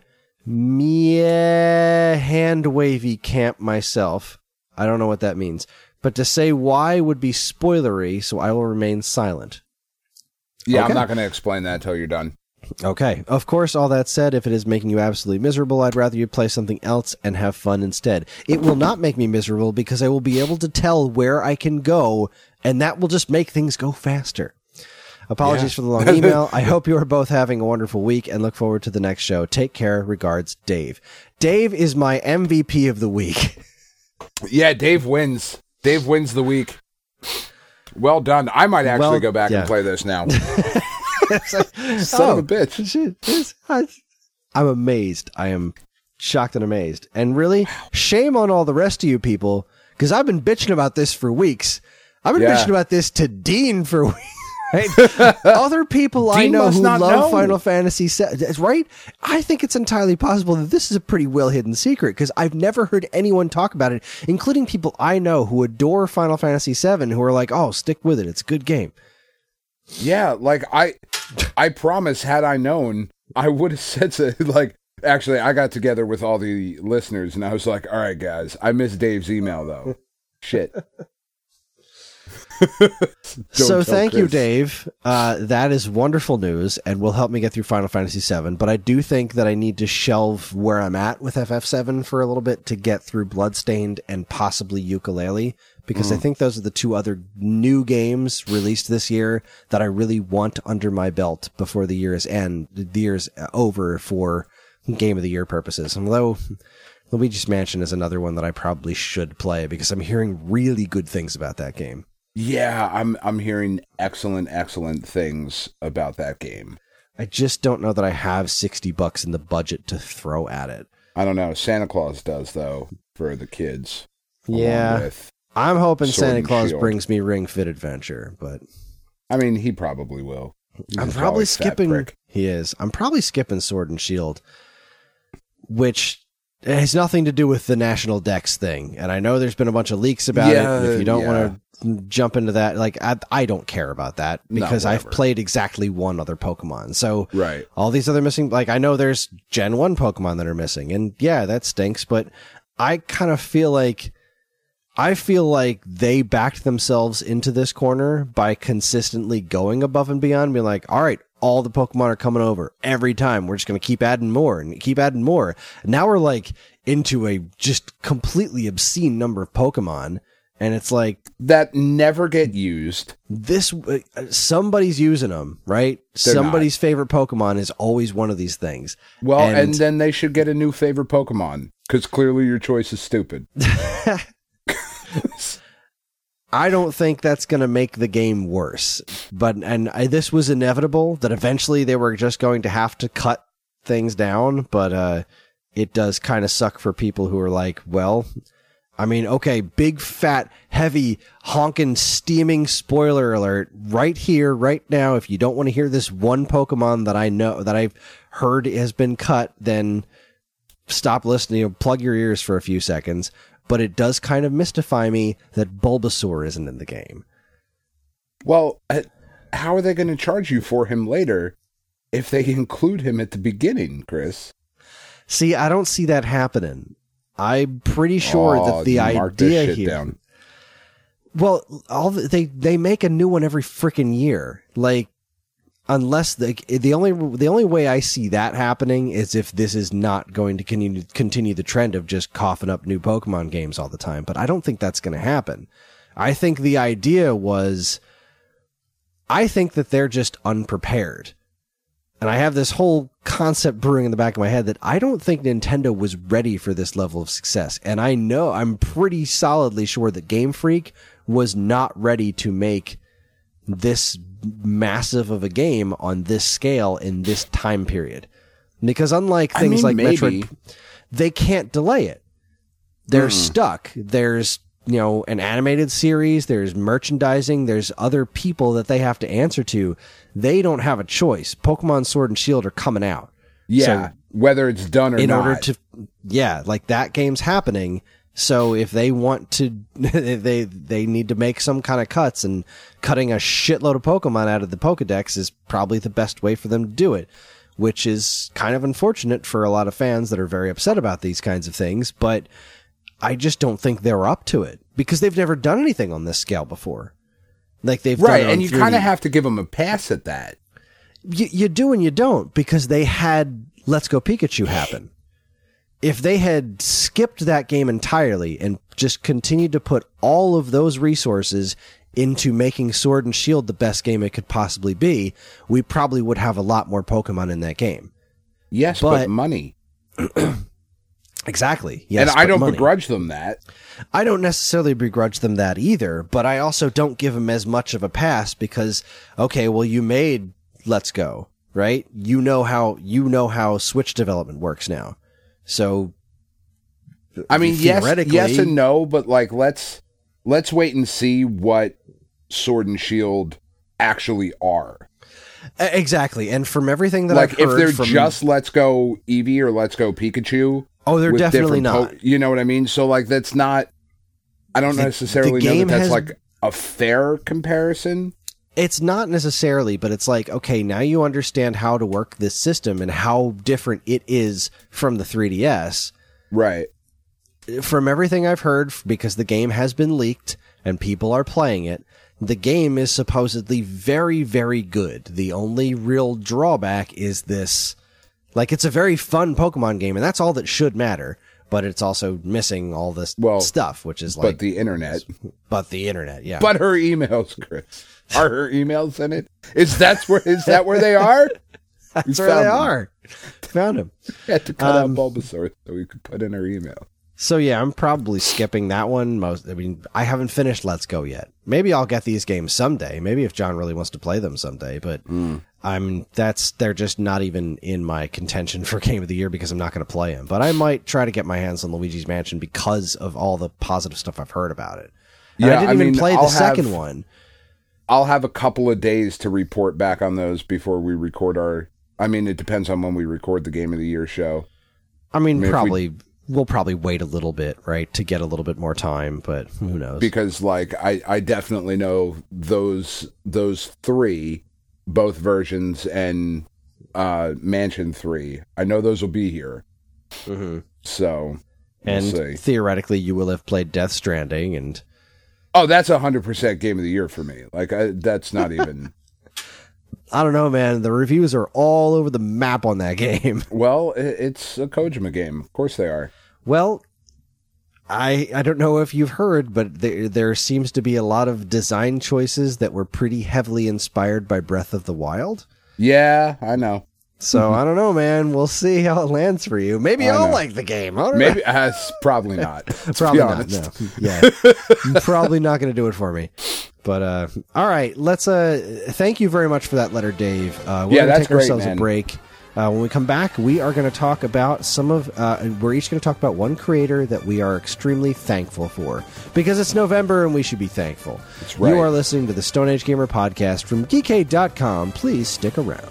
Speaker 1: hand-wavy camp myself. I don't know what that means. But to say why would be spoilery, so I will remain silent.
Speaker 3: Yeah,
Speaker 1: Okay.
Speaker 3: I'm not going to explain that until you're done.
Speaker 1: Okay. Of course, all that said, if it is making you absolutely miserable, I'd rather you play something else and have fun instead. It will not make me miserable because I will be able to tell where I can go, and that will just make things go faster. Apologies for the long email. I hope you are both having a wonderful week and look forward to the next show. Take care. Regards, Dave. Dave is my MVP of the week.
Speaker 3: Yeah, Dave wins. Dave wins the week. Well done. I might actually go back and play this now. Son of a bitch.
Speaker 1: Shit, I'm amazed. I am shocked and amazed. And really, shame on all the rest of you people, because I've been bitching about this for weeks. I've been bitching about this to Dean for weeks. Right? Other people I
Speaker 3: Dean
Speaker 1: know
Speaker 3: must
Speaker 1: who
Speaker 3: not
Speaker 1: love
Speaker 3: know.
Speaker 1: Final Fantasy VII, right? I think it's entirely possible that this is a pretty well-hidden secret, because I've never heard anyone talk about it, including people I know who adore Final Fantasy VII, who are like, oh, stick with it. It's a good game.
Speaker 3: Yeah, like I promise, had I known, I would have said so. Like, actually, I got together with all the listeners and I was like, all right, guys, I missed Dave's email though. Shit.
Speaker 1: So
Speaker 3: tell
Speaker 1: thank you,
Speaker 3: Chris.
Speaker 1: Dave. That is wonderful news and will help me get through Final Fantasy VII. But I do think that I need to shelve where I'm at with FF7 for a little bit to get through Bloodstained and possibly Yooka-Laylee, because I think those are the two other new games released this year that I really want under my belt before the year's end. The year's over for Game of the Year purposes. Although Luigi's Mansion is another one that I probably should play because I'm hearing really good things about that game.
Speaker 3: Yeah, I'm hearing excellent things about that game.
Speaker 1: I just don't know that I have $60 in the budget to throw at it.
Speaker 3: I don't know. Santa Claus does though for the kids.
Speaker 1: Yeah.
Speaker 3: along with-
Speaker 1: I'm hoping
Speaker 3: Sword
Speaker 1: Santa
Speaker 3: and
Speaker 1: Claus
Speaker 3: Shield.
Speaker 1: brings me Ring Fit Adventure, but
Speaker 3: I mean, he probably will. He's
Speaker 1: I'm
Speaker 3: a
Speaker 1: probably
Speaker 3: fat
Speaker 1: skipping.
Speaker 3: prick.
Speaker 1: He is. I'm probably skipping Sword and Shield, which has nothing to do with the National Dex thing. And I know there's been a bunch of leaks about it. And if you don't want to jump into that, like I don't care about that because I've
Speaker 3: whatever.
Speaker 1: played exactly one other Pokemon. So
Speaker 3: Right.
Speaker 1: all these other missing, like I know there's Gen 1 Pokemon that are missing, and yeah, that stinks. But I kind of feel like they backed themselves into this corner by consistently going above and beyond, being like, all right, all the Pokemon are coming over every time. We're just going to keep adding more and keep adding more. Now we're like into a just completely obscene number of Pokemon. And it's like
Speaker 3: That never get used.
Speaker 1: this, somebody's using them, right?
Speaker 3: They're
Speaker 1: Somebody's favorite Pokemon is always one of these things.
Speaker 3: Well, and then they should get a new favorite Pokemon because clearly your choice is stupid.
Speaker 1: I don't think that's going to make the game worse, but this was inevitable that eventually they were just going to have to cut things down. But it does kind of suck for people who are like, well, I mean, okay, big fat heavy honking steaming spoiler alert right here, right now. If you don't want to hear this one Pokemon that I know that I've heard has been cut, then stop listening. Plug your ears for a few seconds. But it does kind of mystify me that Bulbasaur isn't in the game.
Speaker 3: Well, how are they going to charge you for him later if they include him at the beginning, Chris?
Speaker 1: See, I don't see that happening. I'm pretty sure that the idea here. Down. Well, they make a new one every freaking year. Like, unless the only way I see that happening is if this is not going to continue the trend of just coughing up new Pokemon games all the time. But I don't think that's going to happen. I think the idea was, I think that they're just unprepared. And I have this whole concept brewing in the back of my head that I don't think Nintendo was ready for this level of success. And I'm pretty solidly sure that Game Freak was not ready to make this massive of a game on this scale in this time period. Because unlike things like Metroid, they can't delay it. They're stuck. There's, an animated series, there's merchandising, there's other people that they have to answer to. They don't have a choice. Pokemon Sword and Shield are coming out.
Speaker 3: Yeah, so whether it's done or not.
Speaker 1: In order to, like that game's happening. So if they want to, they need to make some kind of cuts, and cutting a shitload of Pokemon out of the Pokedex is probably the best way for them to do it, which is kind of unfortunate for a lot of fans that are very upset about these kinds of things. But I just don't think they're up to it because they've never done anything on this scale before. Like they've done it on
Speaker 3: and you kind of have to give them a pass at that.
Speaker 1: You do and you don't, because they had Let's Go Pikachu happen. If they had skipped that game entirely and just continued to put all of those resources into making Sword and Shield the best game it could possibly be, we probably would have a lot more Pokemon in that game.
Speaker 3: Yes, but money.
Speaker 1: Exactly. Yes,
Speaker 3: and I don't begrudge them that.
Speaker 1: I don't necessarily begrudge them that either, but I also don't give them as much of a pass because, okay, well, you made Let's Go, right? You know how Switch development works now. So,
Speaker 3: I mean, yes and no, but like, let's wait and see what Sword and Shield actually are.
Speaker 1: Exactly. And from everything that I've heard,
Speaker 3: if they're just Let's Go Eevee or Let's Go Pikachu.
Speaker 1: Oh, they're definitely not.
Speaker 3: You know what I mean? So, like, that's not... I don't necessarily know that that's, like, a fair comparison.
Speaker 1: It's not necessarily, but it's like, okay, now you understand how to work this system and how different it is from the 3DS.
Speaker 3: Right.
Speaker 1: From everything I've heard, because the game has been leaked and people are playing it, the game is supposedly very, very good. The only real drawback is this... Like, it's a very fun Pokemon game, and that's all that should matter. But it's also missing all this stuff, which is like...
Speaker 3: But the internet.
Speaker 1: But the internet, yeah.
Speaker 3: But her emails, Chris. Are her emails in it? Is that where they are?
Speaker 1: That's where they are. Found them.
Speaker 3: Had to cut out Bulbasaur so we could put in her email.
Speaker 1: So yeah, I'm probably skipping that one. I haven't finished Let's Go yet. Maybe I'll get these games someday. Maybe if John really wants to play them someday. But they're just not even in my contention for Game of the Year because I'm not going to play them. But I might try to get my hands on Luigi's Mansion because of all the positive stuff I've heard about it. And I didn't even play the second one.
Speaker 3: I'll have a couple of days to report back on those before we record our... I mean, it depends on when we record the Game of the Year show.
Speaker 1: I mean we'll probably wait a little bit, right, to get a little bit more time, but who knows?
Speaker 3: Because, like, I definitely know those three, both versions, and Mansion 3. I know those will be here.
Speaker 1: Mm-hmm.
Speaker 3: So, we'll see.
Speaker 1: Theoretically, you will have played Death Stranding, and...
Speaker 3: Oh, that's 100% Game of the Year for me. Like, that's not even...
Speaker 1: I don't know, man. The reviews are all over the map on that game.
Speaker 3: Well, it's a Kojima game. Of course they are.
Speaker 1: Well, I don't know if you've heard, but there seems to be a lot of design choices that were pretty heavily inspired by Breath of the Wild.
Speaker 3: Yeah, I know.
Speaker 1: So, I don't know, man. We'll see how it lands for you. Maybe I'll like the game.
Speaker 3: Maybe probably not.
Speaker 1: Probably not. No. Yeah. Probably not going to do it for me. But, all right. Let's, thank you very much for that letter, Dave. We're going to take ourselves a break. When we come back, we are going to talk about we're each going to talk about one creator that we are extremely thankful for. Because it's November and we should be thankful.
Speaker 3: That's right.
Speaker 1: You are listening to the Stone Age Gamer podcast from Geekade.com. Please stick around.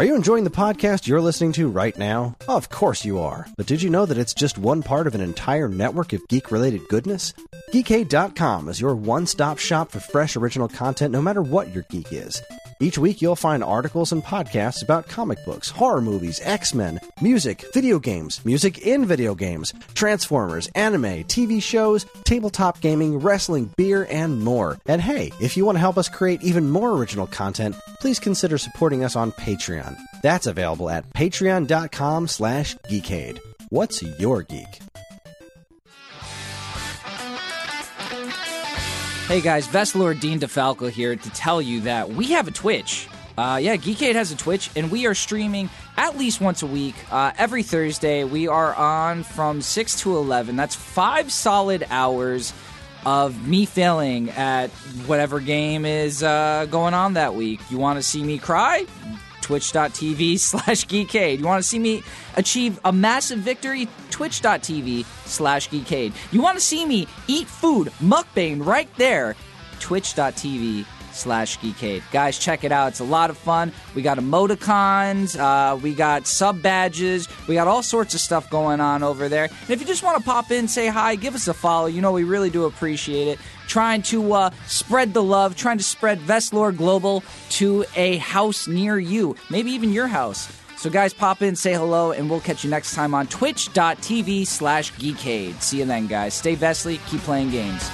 Speaker 1: Are you enjoying the podcast you're listening to right now? Of course you are. But did you know that it's just one part of an entire network of geek-related goodness? Geekade.com is your one-stop shop for fresh original content no matter what your geek is. Each week you'll find articles and podcasts about comic books, horror movies, X-Men, music, video games, music in video games, Transformers, anime, TV shows, tabletop gaming, wrestling, beer, and more. And hey, if you want to help us create even more original content, please consider supporting us on Patreon. That's available at patreon.com/geekade. What's your geek?
Speaker 4: Hey guys, Vestlord Dean DeFalco here to tell you that we have a Twitch. Geekade has a Twitch, and we are streaming at least once a week. Every Thursday, we are on from 6 to 11. That's 5 solid hours of me failing at whatever game is going on that week. You want to see me cry? Twitch.tv/Geekade. You want to see me achieve a massive victory? Twitch.tv/Geekade. You want to see me eat food, mukbang right there? Twitch.tv/Geekade. Guys, check it out. It's a lot of fun. We got emoticons, we got sub badges, we got all sorts of stuff going on over there. And if you just want to pop in, say hi, give us a follow. You know we really do appreciate it. Trying to spread the love, trying to spread Vestlore Global to a house near you, maybe even your house. So guys, pop in, say hello, and we'll catch you next time on twitch.tv/Geekade. See you then, guys. Stay Vestly, keep playing games.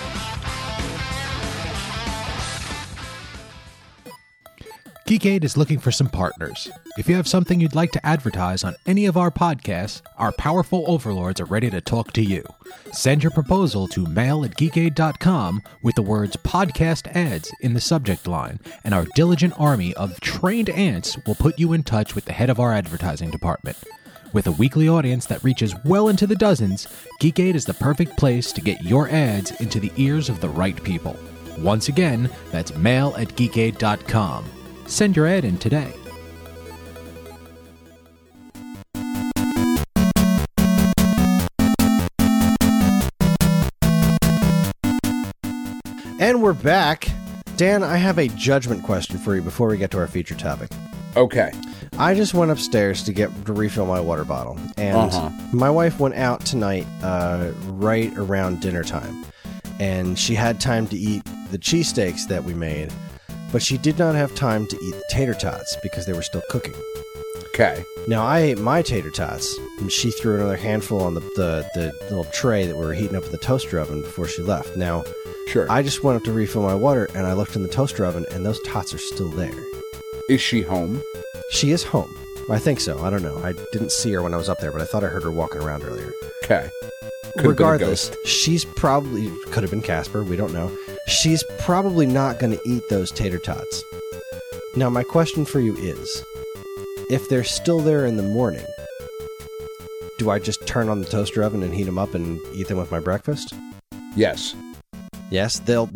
Speaker 5: Geekade is looking for some partners. If you have something you'd like to advertise on any of our podcasts, our powerful overlords are ready to talk to you. Send your proposal to mail@geekade.com with the words podcast ads in the subject line, and our diligent army of trained ants will put you in touch with the head of our advertising department. With a weekly audience that reaches well into the dozens, Geekade is the perfect place to get your ads into the ears of the right people. Once again, that's mail@geekade.com. Send your ad in today.
Speaker 1: And we're back. Dan, I have a judgment question for you before we get to our feature topic.
Speaker 3: Okay.
Speaker 1: I just went upstairs to refill my water bottle, and my wife went out tonight right around dinner time, and she had time to eat the cheesesteaks that we made, but she did not have time to eat the tater tots because they were still cooking.
Speaker 3: Okay.
Speaker 1: Now, I ate my tater tots, and she threw another handful on the little tray that we were heating up in the toaster oven before she left. Now,
Speaker 3: sure.
Speaker 1: I just went up to refill my water, and I looked in the toaster oven, and those tots are still there.
Speaker 3: Is she home?
Speaker 1: She is home. I think so. I don't know. I didn't see her when I was up there, but I thought I heard her walking around earlier.
Speaker 3: Okay.
Speaker 1: Regardless, she's probably... Could have been Casper. We don't know. She's probably not going to eat those tater tots. Now, my question for you is, if they're still there in the morning, do I just turn on the toaster oven and heat them up and eat them with my breakfast?
Speaker 3: Yes.
Speaker 1: Yes,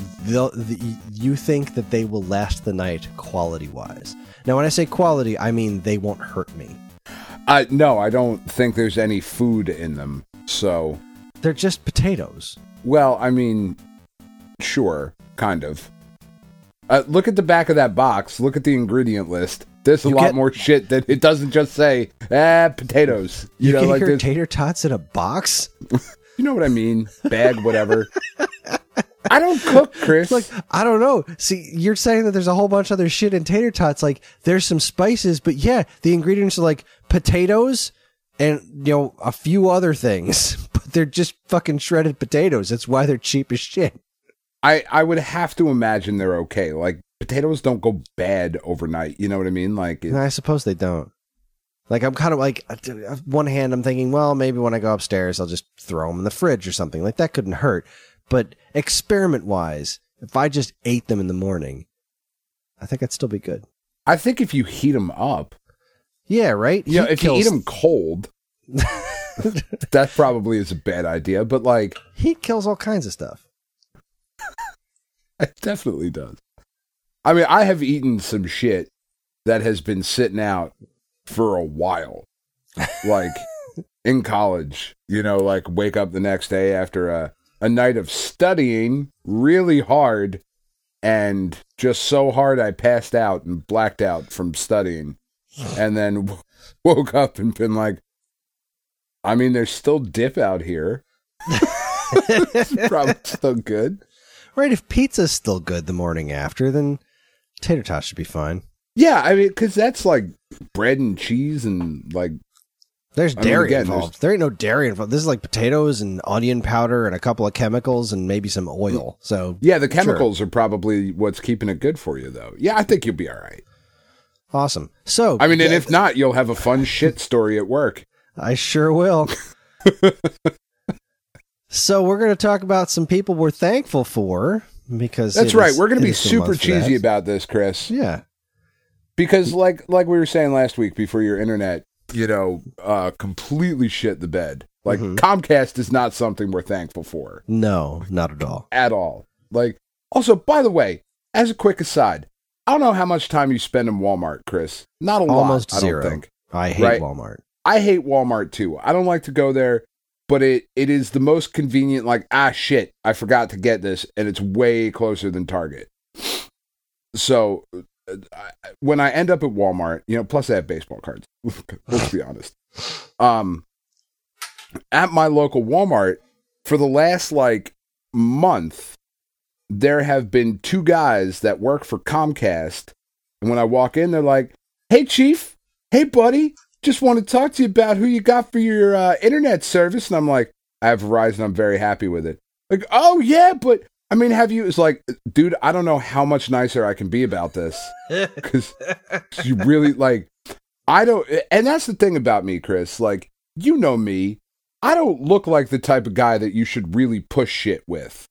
Speaker 1: you think that they will last the night quality-wise. Now, when I say quality, I mean they won't hurt me.
Speaker 3: No, I don't think there's any food in them, so...
Speaker 1: They're just potatoes.
Speaker 3: Well, I mean, sure, kind of. Look at the back of that box. Look at the ingredient list. There's a lot more shit that it doesn't just say, potatoes.
Speaker 1: You
Speaker 3: know,
Speaker 1: get
Speaker 3: like
Speaker 1: your tater tots in a box?
Speaker 3: You know what I mean? Bag, whatever. I don't cook, Chris.
Speaker 1: Like, I don't know. See, you're saying that there's a whole bunch of other shit in tater tots. Like, there's some spices, but yeah, the ingredients are like potatoes and, a few other things. But they're just fucking shredded potatoes. That's why they're cheap as shit.
Speaker 3: I would have to imagine they're okay. Like, potatoes don't go bad overnight. You know what I mean? Like,
Speaker 1: I suppose they don't. Like, I'm kind of like, on one hand, I'm thinking, well, maybe when I go upstairs, I'll just throw them in the fridge or something. Like, that couldn't hurt. But experiment-wise, if I just ate them in the morning, I think I'd still be good.
Speaker 3: I think if you heat them up.
Speaker 1: Yeah, right?
Speaker 3: You know, if you eat them cold, that probably is a bad idea. But, like...
Speaker 1: Heat kills all kinds of stuff.
Speaker 3: It definitely does. I mean, I have eaten some shit that has been sitting out for a while. Like, in college. Like, wake up the next day after a night of studying really hard, and just so hard I passed out and blacked out from studying. and then woke up and been like, I mean, there's still dip out here. It's probably still good.
Speaker 1: Right, if pizza's still good the morning after, then tater tots should be fine.
Speaker 3: Yeah, I mean, because that's like bread and cheese and like...
Speaker 1: There's dairy involved. There ain't no dairy involved. This is like potatoes and onion powder and a couple of chemicals and maybe some oil. So
Speaker 3: yeah, the chemicals are probably what's keeping it good for you, though. Yeah, I think you'll be all right.
Speaker 1: Awesome. So
Speaker 3: I mean, and if not, you'll have a fun shit story at work.
Speaker 1: I sure will. So we're going to talk about some people we're thankful for because
Speaker 3: that's right. We're going to be super cheesy about this, Chris.
Speaker 1: Yeah,
Speaker 3: because like we were saying last week before your internet, completely shit the bed. Like Comcast is not something we're thankful for.
Speaker 1: No, not at all.
Speaker 3: At all. Like, also, by the way, as a quick aside, I don't know how much time you spend in Walmart, Chris. Not a lot.
Speaker 1: Almost zero.
Speaker 3: I don't think.
Speaker 1: I hate Walmart.
Speaker 3: I hate Walmart too. I don't like to go there, but it is the most convenient. Like, shit, I forgot to get this, and it's way closer than Target. So when I end up at Walmart, plus I have baseball cards. Let's be honest. At my local Walmart, for the last month, there have been two guys that work for Comcast, and when I walk in, they're like, "Hey, Chief. Hey, buddy. Just want to talk to you about who you got for your internet service." And I'm like, "I have Verizon. I'm very happy with it." Like, "Oh yeah, but I mean, have you?" It's like, dude, I don't know how much nicer I can be about this because you really I don't. And that's the thing about me, Chris. Like, you know me. I don't look like the type of guy that you should really push shit with.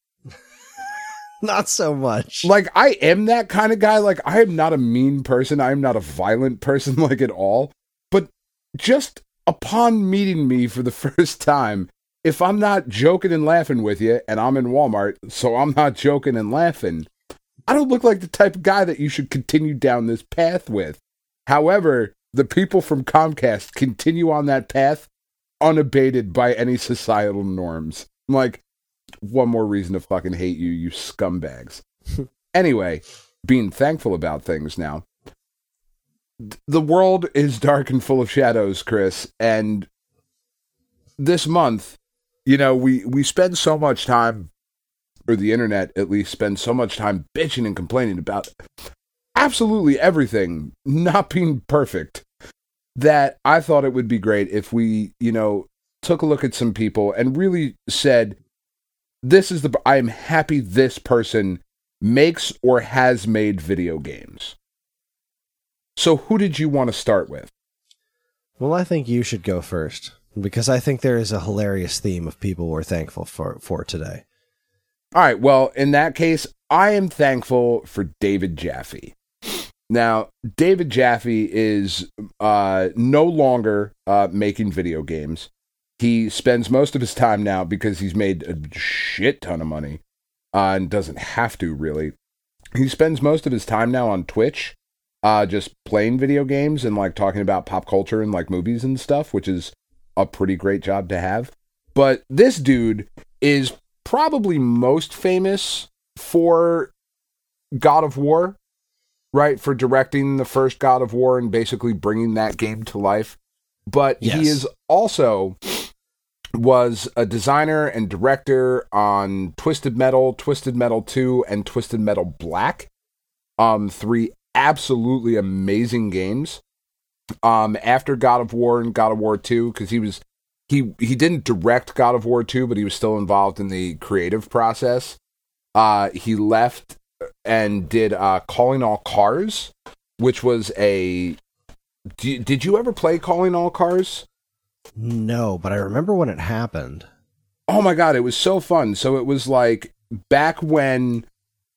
Speaker 1: Not so much.
Speaker 3: Like, I am that kind of guy. Like, I am not a mean person. I am not a violent person, at all. But just upon meeting me for the first time, if I'm not joking and laughing with you, and I'm in Walmart, so I'm not joking and laughing, I don't look like the type of guy that you should continue down this path with. However, the people from Comcast continue on that path unabated by any societal norms. I'm like, one more reason to fucking hate you, you scumbags. Anyway, being thankful about things now. The world is dark and full of shadows, Chris, and this month, we spend so much time, or the internet at least spends so much time bitching and complaining about absolutely everything not being perfect, that I thought it would be great if we, took a look at some people and really said, I am happy this person makes or has made video games. So who did you want to start with?
Speaker 1: Well, I think you should go first, because I think there is a hilarious theme of people we're thankful for today.
Speaker 3: All right, well, in that case, I am thankful for David Jaffe. Now, David Jaffe is no longer making video games. He spends most of his time now, because he's made a shit ton of money, and doesn't have to, really. He spends most of his time now on Twitch, just playing video games and talking about pop culture and movies and stuff, which is a pretty great job to have. But this dude is probably most famous for God of War, right? For directing the first God of War and basically bringing that game to life. But yes, he is also was a designer and director on Twisted Metal 2, and Twisted Metal Black. 3 absolutely amazing games. After God of War and God of War 2, because he didn't direct God of War 2, but he was still involved in the creative process. He left and did Calling All Cars, which was a... Did you ever play Calling All Cars?
Speaker 1: No, but I remember when it happened.
Speaker 3: Oh my god, it was so fun. So it was back when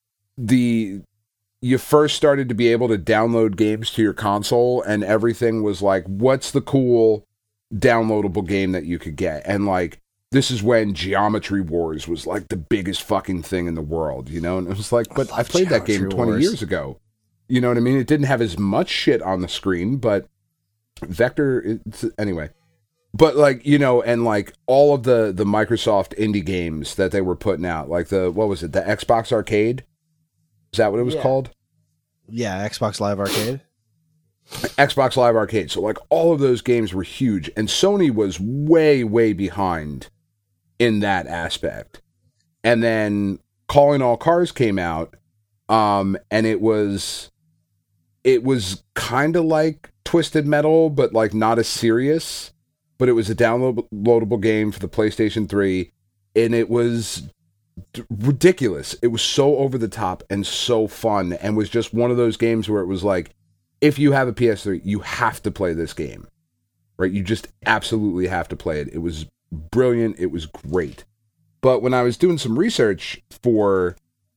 Speaker 3: you first started to be able to download games to your console, and everything was what's the cool downloadable game that you could get? And this is when Geometry Wars was the biggest fucking thing in the world, And it was but I played that game 20 years ago. You know what I mean? It didn't have as much shit on the screen, but Vector, anyway. But and all of the Microsoft indie games that they were putting out, what was it? The Xbox Arcade? Is that what it was called?
Speaker 1: Yeah, Xbox Live Arcade.
Speaker 3: Xbox Live Arcade. So like all of those games were huge, and Sony was way, way behind in that aspect. And then Calling All Cars came out, and it was kind of like Twisted Metal, but like not as serious. But it was a downloadable game for the PlayStation 3, and it was ridiculous. It was so over the top and so fun, and was just one of those games where it was like, if you have a PS3, you have to play this game, right? You just absolutely have to play it. It was brilliant. It was great. But when I was doing some research for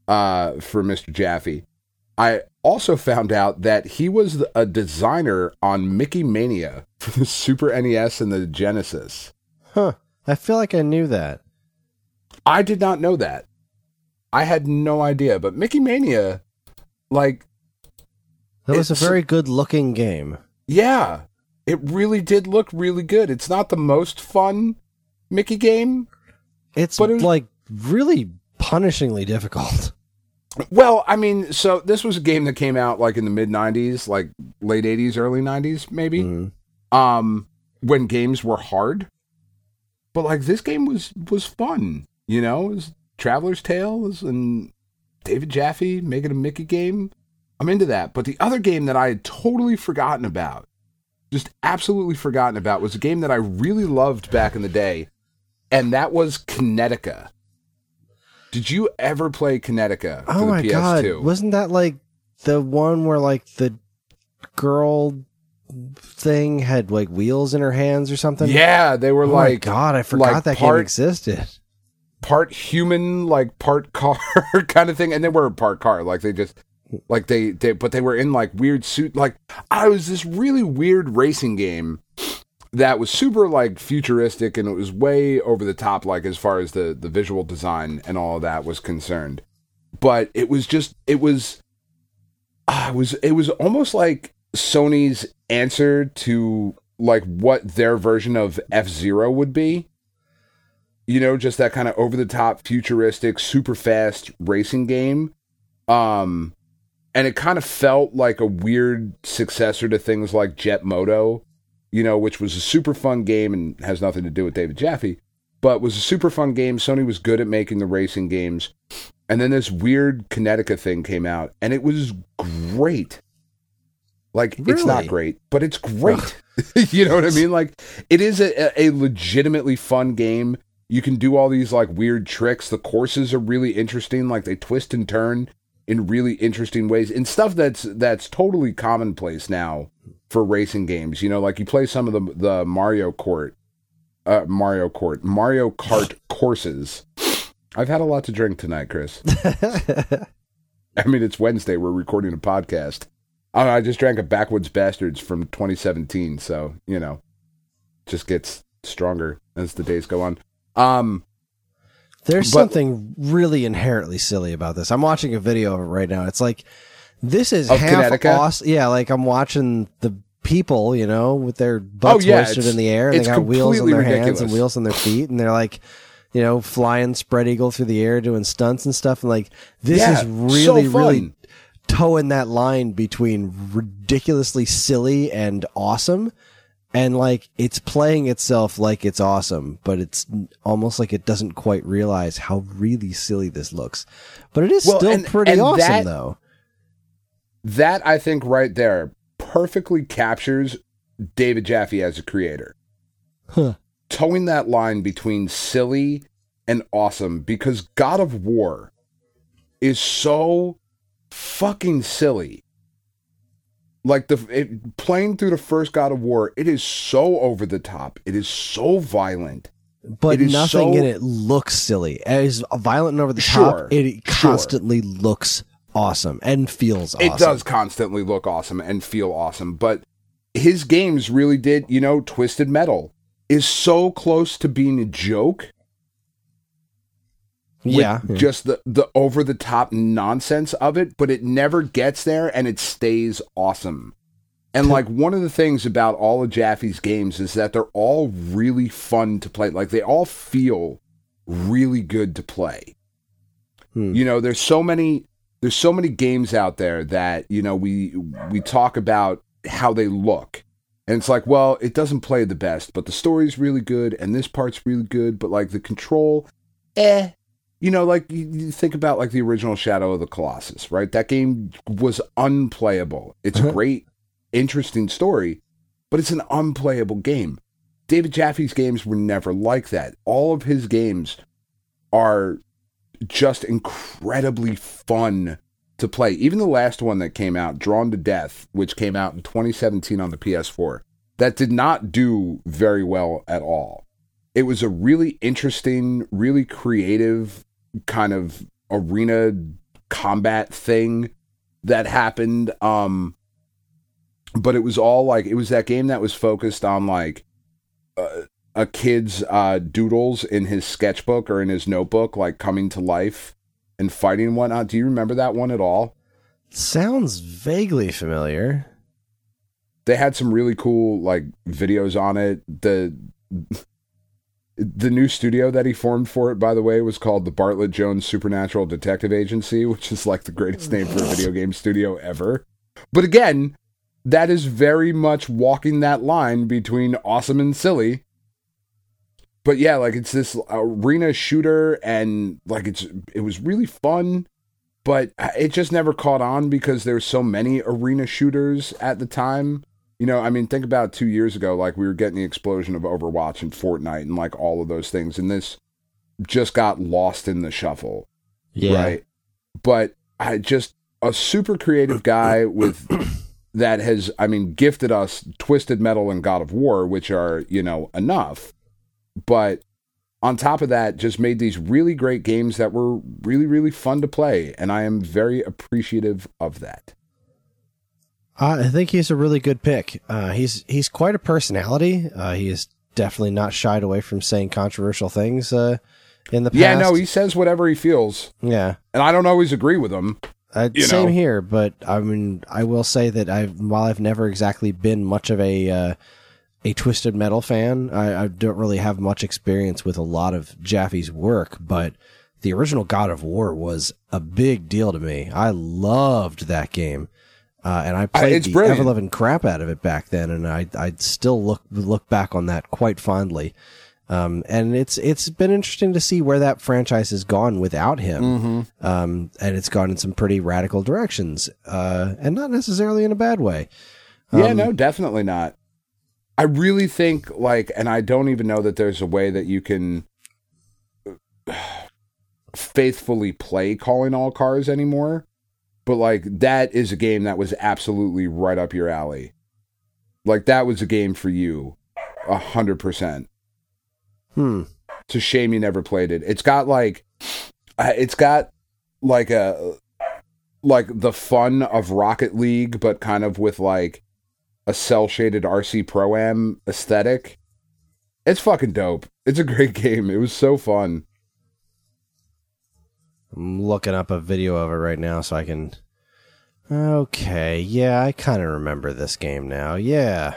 Speaker 3: Mr. Jaffe, I also found out that he was a designer on Mickey Mania for the Super NES and the Genesis.
Speaker 1: Huh. I feel like I knew that.
Speaker 3: I did not know that. I had no idea. But Mickey Mania, like...
Speaker 1: That was a very good-looking game.
Speaker 3: Yeah. It really did look really good. It's not the most fun Mickey game.
Speaker 1: It's like really punishingly difficult.
Speaker 3: Well, I mean, so this was a game that came out like in the mid-90s, like late 80s, early 90s, maybe. Mm-hmm. When games were hard. But like this game was fun, you know? It was Traveler's Tales and David Jaffe making a Mickey game. I'm into that. But the other game that I had totally forgotten about, just absolutely forgotten about, was a game that I really loved back in the day. And that was Kinetica. Did you ever play Kinetica for the PS2?
Speaker 1: God. Wasn't that like the one where like the girl thing had like wheels in her hands or something?
Speaker 3: Yeah, they were
Speaker 1: my God, I forgot like that game existed.
Speaker 3: Part human, like part car kind of thing. And they were a part car. Like they just, like but they were in like weird suit. Like I was this really weird racing game that was super like futuristic, and it was way over the top, like as far as the visual design and all of that was concerned. But it was almost like Sony's answer to like what their version of F-Zero would be. You know, just that kind of over the top, futuristic, super fast racing game. And it kind of felt like a weird successor to things like Jet Moto, you know, which was a super fun game and has nothing to do with David Jaffe, but was a super fun game. Sony was good at making the racing games. And then this weird Kinetica thing came out, and it was great. Like, really? It's not great, but it's great. You know what I mean? Like, it is a legitimately fun game. You can do all these, like, weird tricks. The courses are really interesting. Like, they twist and turn in really interesting ways. And stuff that's totally commonplace now for racing games. You know, like, you play some of the Mario Kart courses. I've had a lot to drink tonight, Chris. I mean, it's Wednesday. We're recording a podcast. I just drank a Backwoods Bastards from 2017, so, you know, just gets stronger as the days go on.
Speaker 1: There's something really inherently silly about this. I'm watching a video of it right now. It's like, this is half awesome. Yeah, like I'm watching the people, you know, with their butts hoisted in the air, and they got wheels on their hands and wheels on their feet, and they're like, you know, flying spread eagle through the air, doing stunts and stuff. And like, this is really, really towing that line between ridiculously silly and awesome. And like, it's playing itself like it's awesome, but it's almost like it doesn't quite realize how really silly this looks. But it is still pretty awesome, though.
Speaker 3: That, I think, right there perfectly captures David Jaffe as a creator.
Speaker 1: Huh.
Speaker 3: Towing that line between silly and awesome, because God of War is so fucking silly. Like, playing through the first God of War, it is so over the top. It is so violent.
Speaker 1: But nothing in it looks silly. It is violent and over the top. It constantly looks awesome and feels awesome.
Speaker 3: It does constantly look awesome and feel awesome. But his games really did, you know, Twisted Metal is so close to being a joke.
Speaker 1: Yeah.
Speaker 3: Just the over-the-top nonsense of it, but it never gets there, and it stays awesome. And, like, one of the things about all of Jaffe's games is that they're all really fun to play. Like, they all feel really good to play. You know, there's so many games out there that, you know, we talk about how they look. And it's like, well, it doesn't play the best, but the story's really good, and this part's really good, but like the control, You know, like you think about like the original Shadow of the Colossus, right? That game was unplayable. It's a great, interesting story, but it's an unplayable game. David Jaffe's games were never like that. All of his games are just incredibly fun to play. Even the last one that came out, Drawn to Death, which came out in 2017 on the PS4, that did not do very well at all. It was a really interesting, really creative kind of arena combat thing that happened. But it was all like, it was that game that was focused on like a kid's doodles in his sketchbook or in his notebook, like coming to life and fighting and whatnot. Do you remember that one at all?
Speaker 1: Sounds vaguely familiar.
Speaker 3: They had some really cool like videos on it. The new studio that he formed for it, by the way, was called the Bartlett Jones Supernatural Detective Agency, which is like the greatest name for a video game studio ever. But again, that is very much walking that line between awesome and silly. But yeah, like it's this arena shooter, and like it was really fun, but it just never caught on because there's so many arena shooters at the time. You know, I mean, think about 2 years ago, like we were getting the explosion of Overwatch and Fortnite and like all of those things, and this just got lost in the shuffle.
Speaker 1: Yeah.
Speaker 3: Right. But I just a super creative guy with that has, I mean, gifted us Twisted Metal and God of War, which are, you know, enough. But on top of that, just made these really great games that were really, really fun to play. And I am very appreciative of that.
Speaker 1: I think he's a really good pick. He's quite a personality. He is definitely not shied away from saying controversial things in the past.
Speaker 3: Yeah, no, he says whatever he feels.
Speaker 1: Yeah.
Speaker 3: And I don't always agree with him.
Speaker 1: Same here, but I mean, I will say that while I've never exactly been much of a Twisted Metal fan, I don't really have much experience with a lot of Jaffe's work, but the original God of War was a big deal to me. I loved that game. And I played the ever-loving crap out of it back then, and I still look back on that quite fondly. And it's been interesting to see where that franchise has gone without him. Mm-hmm. And it's gone in some pretty radical directions, and not necessarily in a bad way.
Speaker 3: Yeah, no, definitely not. I really think, like, and I don't even know that there's a way that you can faithfully play Calling All Cars anymore. But, like, that is a game that was absolutely right up your alley. Like, that was a game for you. 100%. It's a shame you never played it. It's got, like, the fun of Rocket League, but kind of with, like, a cel-shaded RC Pro-Am aesthetic. It's fucking dope. It's a great game. It was so fun.
Speaker 1: I'm looking up a video of it right now so I can... Okay, yeah, I kind of remember this game now. Yeah.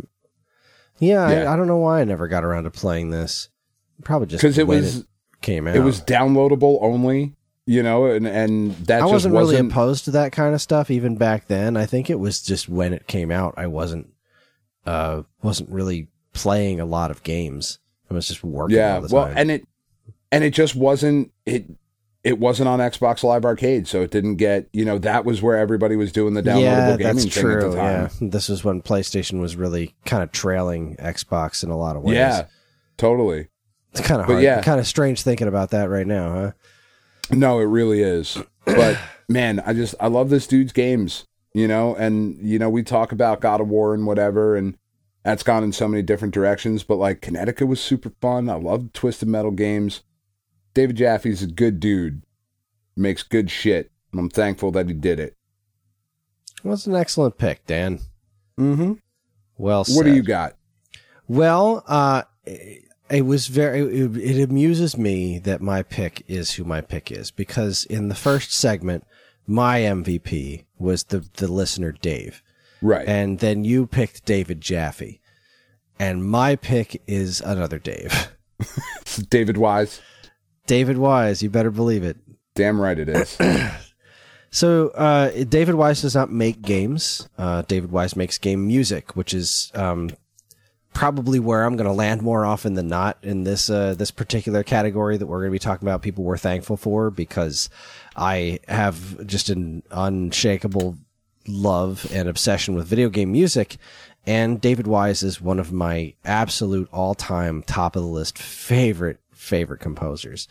Speaker 1: I don't know why I never got around to playing this. Probably just because it came out.
Speaker 3: It was downloadable only, you know, and that
Speaker 1: I wasn't really opposed to that kind of stuff even back then. I think it was just when it came out, I wasn't really playing a lot of games. I was just working all the time. And it just wasn't it wasn't on Xbox Live Arcade, so it didn't get, you know, that was where everybody was doing the downloadable gaming thing at the time. Yeah, this was when PlayStation was really kind of trailing Xbox in a lot of ways.
Speaker 3: Yeah, totally.
Speaker 1: It's kind of hard. Yeah. Kind of strange thinking about that right now, huh?
Speaker 3: No, it really is. But, man, I love this dude's games, you know, and, you know, we talk about God of War and whatever, and that's gone in so many different directions, but, like, Connecticut was super fun. I love Twisted Metal games. David Jaffe's a good dude. Makes good shit. And I'm thankful that he did it.
Speaker 1: Well, it's an excellent pick, Dan.
Speaker 3: Mm-hmm.
Speaker 1: Well said.
Speaker 3: What do you got?
Speaker 1: Well, it amuses me that my pick is who my pick is, because in the first segment, my MVP was the listener Dave.
Speaker 3: Right.
Speaker 1: And then you picked David Jaffe. And my pick is another Dave.
Speaker 3: David Wise.
Speaker 1: David Wise, you better believe it.
Speaker 3: Damn right it is.
Speaker 1: So David Wise does not make games. David Wise makes game music, which is probably where I'm going to land more often than not in this this particular category that we're going to be talking about. People we're thankful for, because I have just an unshakable love and obsession with video game music, and David Wise is one of my absolute all-time top of the list favorite composers.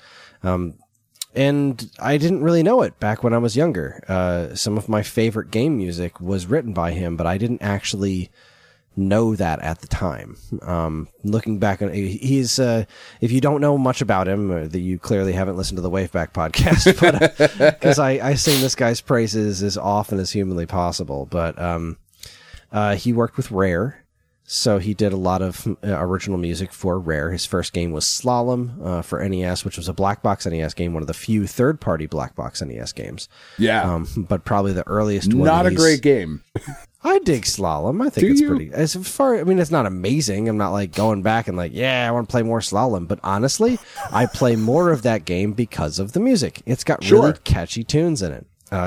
Speaker 1: And I didn't really know it back when I was younger. Some of my favorite game music was written by him, but I didn't actually know that at the time. Looking back on, he's if you don't know much about him, that you clearly haven't listened to the Waveback podcast, but because I sing this guy's praises as often as humanly possible. But he worked with Rare. So he did a lot of original music for Rare. His first game was Slalom for NES, which was a black box NES game, one of the few third-party black box NES games.
Speaker 3: Yeah.
Speaker 1: But probably the earliest one.
Speaker 3: Not a great game.
Speaker 1: I dig Slalom. I think it's pretty. As far, I mean, it's not amazing. I'm not like going back and like, yeah, I want to play more Slalom. But honestly, I play more of that game because of the music. It's got really catchy tunes in it.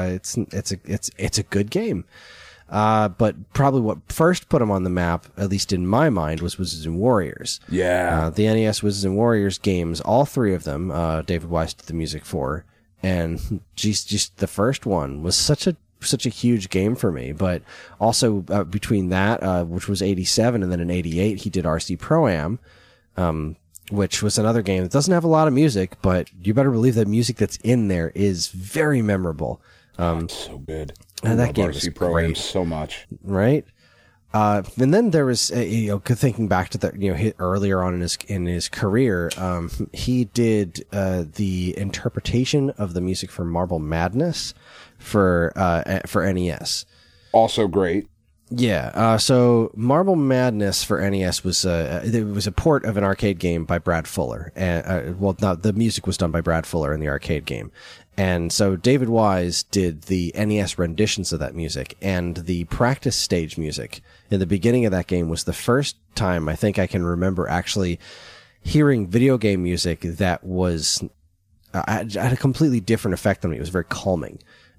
Speaker 1: It's a good game. But probably what first put him on the map, at least in my mind, was Wizards and Warriors.
Speaker 3: Yeah.
Speaker 1: The NES Wizards and Warriors games, all three of them, David Wise did the music for. And just the first one was such a huge game for me. But also between that, which was 87, and then in 88, he did RC Pro-Am, which was another game that doesn't have a lot of music, but you better believe that music that's in there is very memorable.
Speaker 3: It's so good.
Speaker 1: And that game
Speaker 3: RC
Speaker 1: was
Speaker 3: Pro-Am
Speaker 1: great,
Speaker 3: so much,
Speaker 1: right? And then there was, thinking back to the, earlier on in his career, he did the interpretation of the music for Marble Madness for NES.
Speaker 3: Also great.
Speaker 1: Yeah. So Marble Madness for NES was it was a port of an arcade game by Brad Fuller, and the music was done by Brad Fuller in the arcade game. And so David Wise did the NES renditions of that music, and the practice stage music in the beginning of that game was the first time I think I can remember actually hearing video game music that was had a completely different effect on me. It was very calming.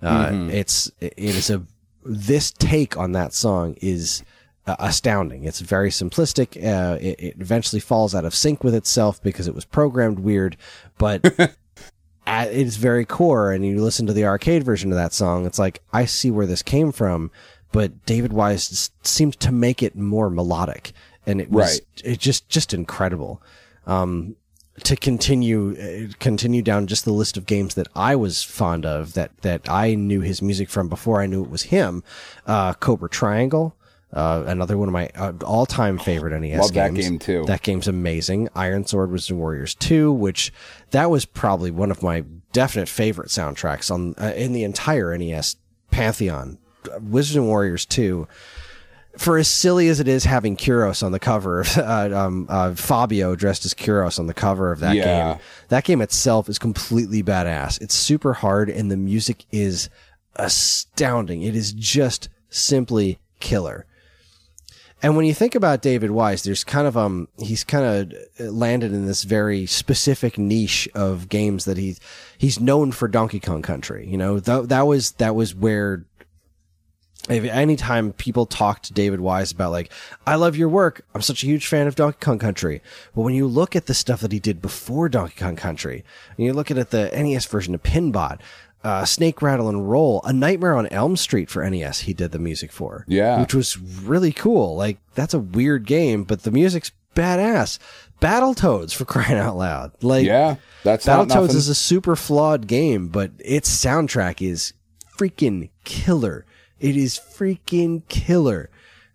Speaker 1: This take on that song is astounding. It's very simplistic. It eventually falls out of sync with itself because it was programmed weird, but at its very core, and you listen to the arcade version of that song, it's like, I see where this came from, but David Wise seemed to make it more melodic, and it was just incredible. To continue down just the list of games that I was fond of, that I knew his music from before I knew it was him. Cobra Triangle, another one of my all-time favorite NES games.
Speaker 3: Love that game too.
Speaker 1: That game's amazing. Iron Sword Wizards and Warriors 2, which that was probably one of my definite favorite soundtracks in the entire NES pantheon. Wizards and Warriors 2. For as silly as it is having Kyros on the cover of Fabio dressed as Kyros on the cover of that game itself is completely badass. It's super hard, and the music is astounding. It is just simply killer. And when you think about David Wise, there's kind of he's kind of landed in this very specific niche of games that he's known for. Donkey Kong Country. That was where. Anytime people talk to David Wise about like, I love your work, I'm such a huge fan of Donkey Kong Country. But when you look at the stuff that he did before Donkey Kong Country, and you look at the NES version of Pinbot, Snake Rattle and Roll, A Nightmare on Elm Street for NES, he did the music for.
Speaker 3: Yeah.
Speaker 1: Which was really cool. Like, that's a weird game, but the music's badass. Battletoads, for crying out loud. Like,
Speaker 3: yeah, that's
Speaker 1: Battletoads is a super flawed game, but its soundtrack is freaking killer. It is freaking killer.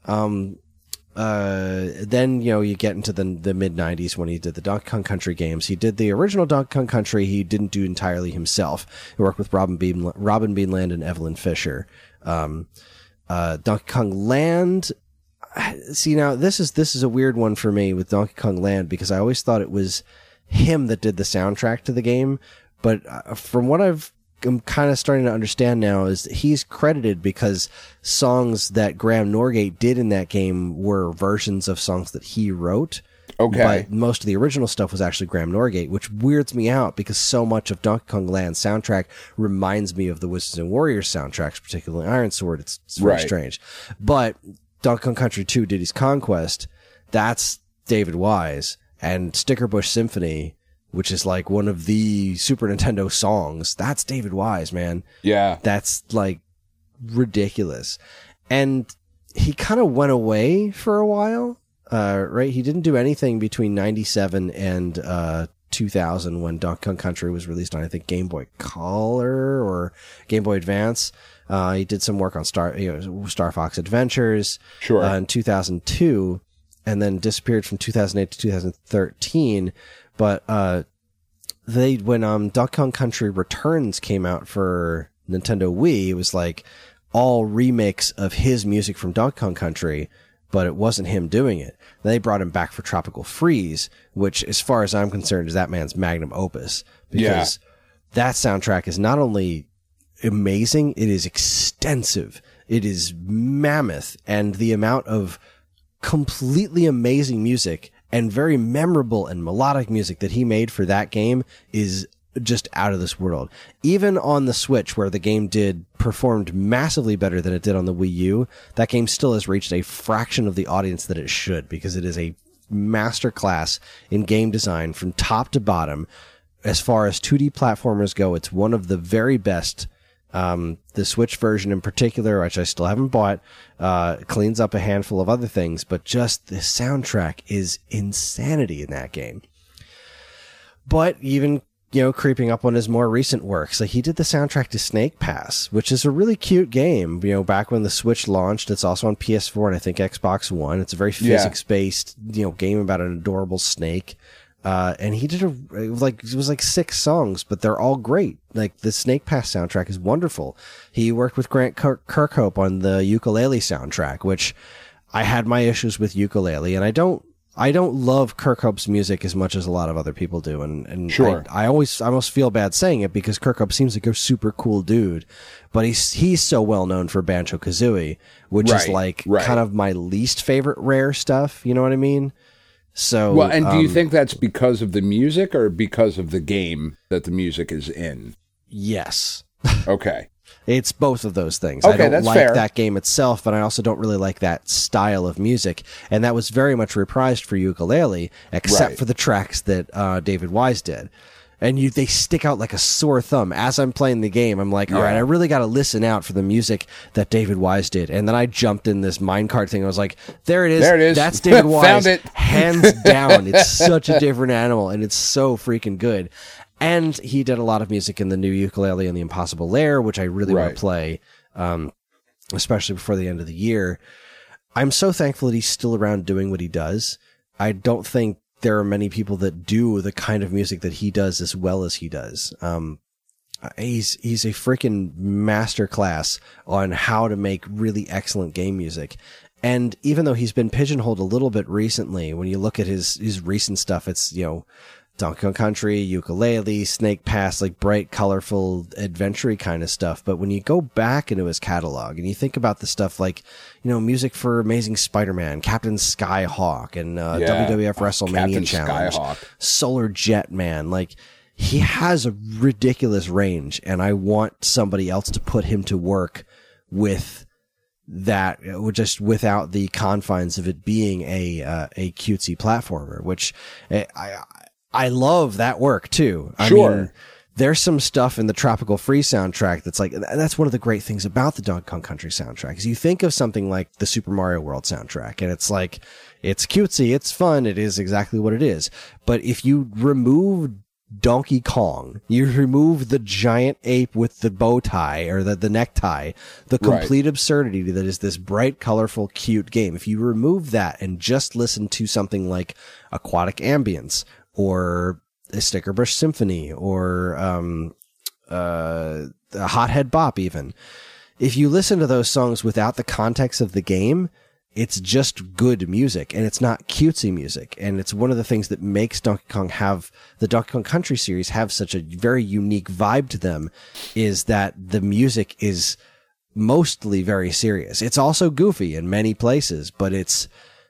Speaker 1: Then, you get into the mid-90s when he did the Donkey Kong Country games. He did the original Donkey Kong Country. He didn't do entirely himself. He worked with Robin Beanland and Evelyn Fisher. Donkey Kong Land. See, now this is a weird one for me with Donkey Kong Land, because I always thought it was him that did the soundtrack to the game. But from what I'm kind of starting to understand now is that he's credited because songs that Graham Norgate did in that game were versions of songs that he wrote.
Speaker 3: Okay.
Speaker 1: But most of the original stuff was actually Graham Norgate, which weirds me out because so much of Donkey Kong Land's soundtrack reminds me of the Wizards and Warriors soundtracks, particularly Iron Sword. It's very
Speaker 3: Right.
Speaker 1: strange. But Donkey Kong Country 2 Diddy's Conquest, that's David Wise. And Stickerbush Symphony, which is like one of the Super Nintendo songs, that's David Wise, man.
Speaker 3: Yeah.
Speaker 1: That's like ridiculous. And he kind of went away for a while. Right? He didn't do anything between 97 and 2000 when Donkey Kong Country was released on, I think, Game Boy Color or Game Boy Advance. He did some work on Star Fox Adventures in 2002, and then disappeared from 2008 to 2013. But when Donkey Kong Country Returns came out for Nintendo Wii, it was like all remix of his music from Donkey Kong Country, but it wasn't him doing it. Then they brought him back for Tropical Freeze, which, as far as I'm concerned, is that man's magnum opus. Because that soundtrack is not only amazing, it is extensive. It is mammoth. And the amount of completely amazing music and very memorable and melodic music that he made for that game is just out of this world. Even on the Switch, where the game performed massively better than it did on the Wii U, that game still has reached a fraction of the audience that it should, because it is a masterclass in game design from top to bottom. As far as 2D platformers go, it's one of the very best. The Switch version in particular, which I still haven't bought, cleans up a handful of other things, but just the soundtrack is insanity in that game. But even creeping up on his more recent works. Like, he did the soundtrack to Snake Pass, which is a really cute game. Back when the Switch launched, it's also on PS4 and I think Xbox One. It's a very physics-based, game about an adorable snake. And he did it was like 6 songs, but they're all great. Like, the Snake Pass soundtrack is wonderful. He worked with Grant Kirkhope on the Yooka-Laylee soundtrack, which I had my issues with Yooka-Laylee, and I don't love Kirkhope's music as much as a lot of other people do, and
Speaker 3: sure.
Speaker 1: I almost feel bad saying it because Kirkhope seems like a super cool dude, but he's so well known for Banjo-Kazooie, which is kind of my least favorite Rare stuff. You know what I mean? So,
Speaker 3: well, and do you think that's because of the music or because of the game that the music is in?
Speaker 1: Yes.
Speaker 3: Okay.
Speaker 1: It's both of those things.
Speaker 3: Okay,
Speaker 1: I don't
Speaker 3: that's
Speaker 1: like
Speaker 3: fair.
Speaker 1: that game itself, but I also don't really like that style of music. And that was very much reprised for Yooka-Laylee, except for the tracks that David Wise did. And they stick out like a sore thumb. As I'm playing the game, I'm like, all right, I really got to listen out for the music that David Wise did. And then I jumped in this minecart thing. I was like, there it is.
Speaker 3: There it is.
Speaker 1: That's David Wise.
Speaker 3: Found it.
Speaker 1: Hands down. It's such a different animal, and it's so freaking good. And he did a lot of music in the new Yooka-Laylee and the Impossible Lair, which I really want to play, especially before the end of the year. I'm so thankful that he's still around doing what he does. I don't think there are many people that do the kind of music that he does as well as he does. He's a freaking masterclass on how to make really excellent game music. And even though he's been pigeonholed a little bit recently, when you look at his recent stuff, it's, Donkey Kong Country, Yooka-Laylee, Snake Pass, like bright, colorful, adventure-y kind of stuff. But when you go back into his catalog and you think about the stuff like, music for Amazing Spider-Man, Captain Skyhawk, and WWF WrestleMania
Speaker 3: Captain
Speaker 1: Challenge,
Speaker 3: Skyhawk.
Speaker 1: Solar Jet Man, like, he has a ridiculous range, and I want somebody else to put him to work with that, just without the confines of it being a cutesy platformer, which I love that work too. I mean, there's some stuff in the Tropical Freeze soundtrack that's like, that's one of the great things about the Donkey Kong Country soundtrack is you think of something like the Super Mario World soundtrack, and it's like, it's cutesy, it's fun, it is exactly what it is. But if you remove Donkey Kong, you remove the giant ape with the bow tie or the necktie, the complete absurdity that is this bright, colorful, cute game. If you remove that and just listen to something like Aquatic Ambience or a Stickerbush Symphony or a Hothead Bop even, if you listen to those songs without the context of the game, it's just good music, and it's not cutesy music. And it's one of the things that makes Donkey Kong the Donkey Kong Country series have such a very unique vibe to them, is that the music is mostly very serious. It's also goofy in many places, but it's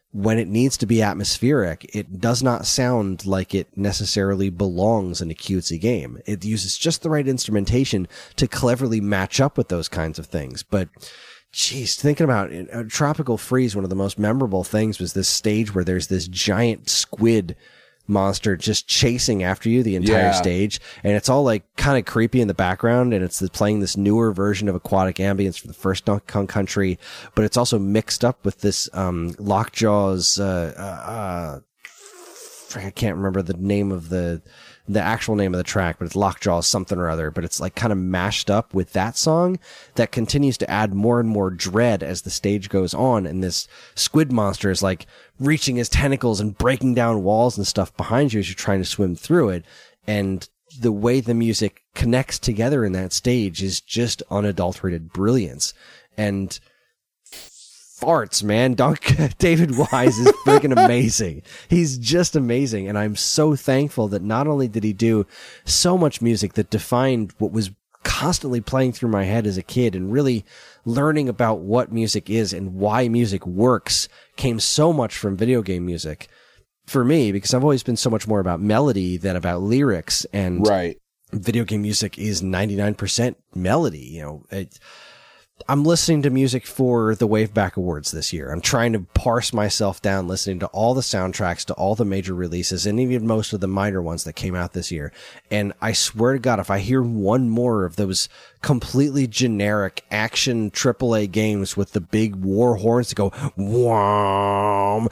Speaker 1: when it needs to be atmospheric, it does not sound like it necessarily belongs in a cutesy game. It uses just the right instrumentation to cleverly match up with those kinds of things. But, geez, thinking about it, Tropical Freeze, one of the most memorable things was this stage where there's this giant squid monster just chasing after you the entire stage, and it's all like kind of creepy in the background, and it's playing this newer version of aquatic ambience for the first Donkey Kong Country, but it's also mixed up with this Lockjaw's I can't remember the name of the actual name of the track, but it's Lockjaw something or other, but it's like kind of mashed up with that song that continues to add more and more dread as the stage goes on. And this squid monster is like reaching his tentacles and breaking down walls and stuff behind you as you're trying to swim through it. And the way the music connects together in that stage is just unadulterated brilliance. And farts, man. David Wise is freaking amazing. He's just amazing. And I'm so thankful that not only did he do so much music that defined what was constantly playing through my head as a kid, and really learning about what music is and why music works came so much from video game music for me, because I've always been so much more about melody than about lyrics. And video game music is 99% melody. You know, I'm listening to music for the Waveback Awards this year. I'm trying to parse myself down, listening to all the soundtracks to all the major releases and even most of the minor ones that came out this year. And I swear to God, if I hear one more of those completely generic action AAA games with the big war horns that go wham,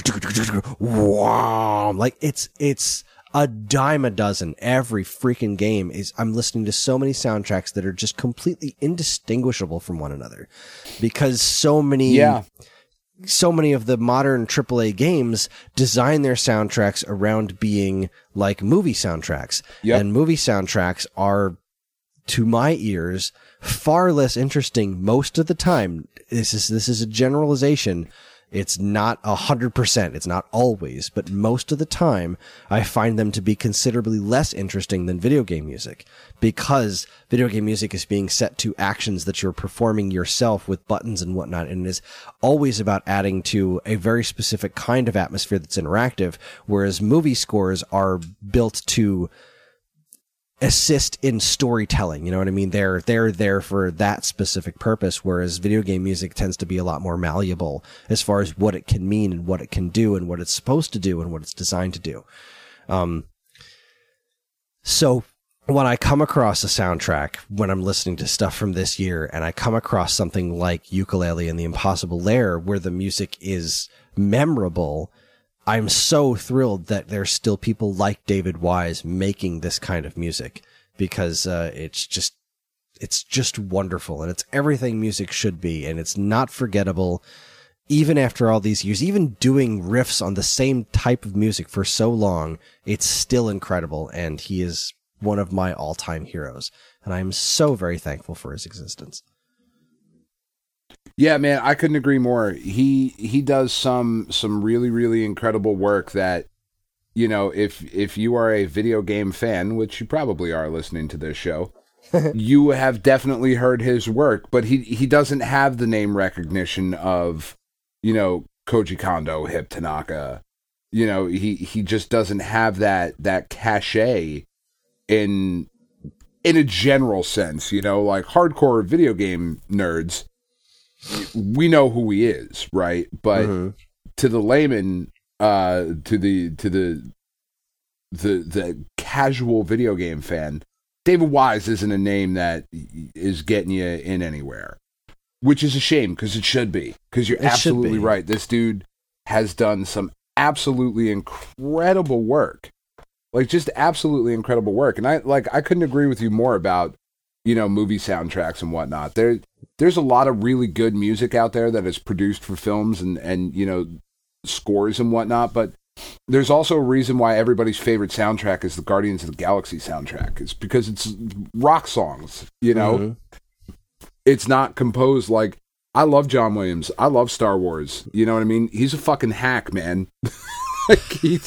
Speaker 1: wham, like it's a dime a dozen. Every freaking game is, I'm listening to so many soundtracks that are just completely indistinguishable from one another, because so many of the modern AAA games design their soundtracks around being like movie soundtracks. And movie soundtracks are, to my ears, far less interesting most of the time. This is a generalization. It's not 100%. It's not always, but most of the time I find them to be considerably less interesting than video game music, because video game music is being set to actions that you're performing yourself with buttons and whatnot. And it is always about adding to a very specific kind of atmosphere that's interactive, whereas movie scores are built to assist in storytelling. You know what I mean? They're there for that specific purpose, whereas video game music tends to be a lot more malleable as far as what it can mean and what it can do and what it's supposed to do and what it's designed to do. So when I come across a soundtrack, when I'm listening to stuff from this year, and I come across something like Yooka-Laylee and the Impossible Lair, where the music is memorable, I'm so thrilled that there's still people like David Wise making this kind of music, because it's just wonderful, and it's everything music should be, and it's not forgettable. Even after all these years, even doing riffs on the same type of music for so long, it's still incredible, and he is one of my all-time heroes, and I'm so very thankful for his existence.
Speaker 3: Yeah, man, I couldn't agree more. He does some really, really incredible work that, you know, if you are a video game fan, which you probably are listening to this show, you have definitely heard his work, but he doesn't have the name recognition of, you know, Koji Kondo, Hip Tanaka. You know, he just doesn't have that cachet in a general sense, you know, like hardcore video game nerds. We know who he is, right? But to the layman, to the casual video game fan, David Wise isn't a name that is getting you in anywhere, which is a shame, because it should be. Because you're absolutely right. This dude has done some absolutely incredible work, like just absolutely incredible work. And I couldn't agree with you more about, you know, movie soundtracks and whatnot. There's a lot of really good music out there that is produced for films and you know, scores and whatnot, but there's also a reason why everybody's favorite soundtrack is the Guardians of the Galaxy soundtrack. It's because it's rock songs, you know? It's not composed like, I love John Williams, I love Star Wars, you know what I mean? He's a fucking hack, man. Like, he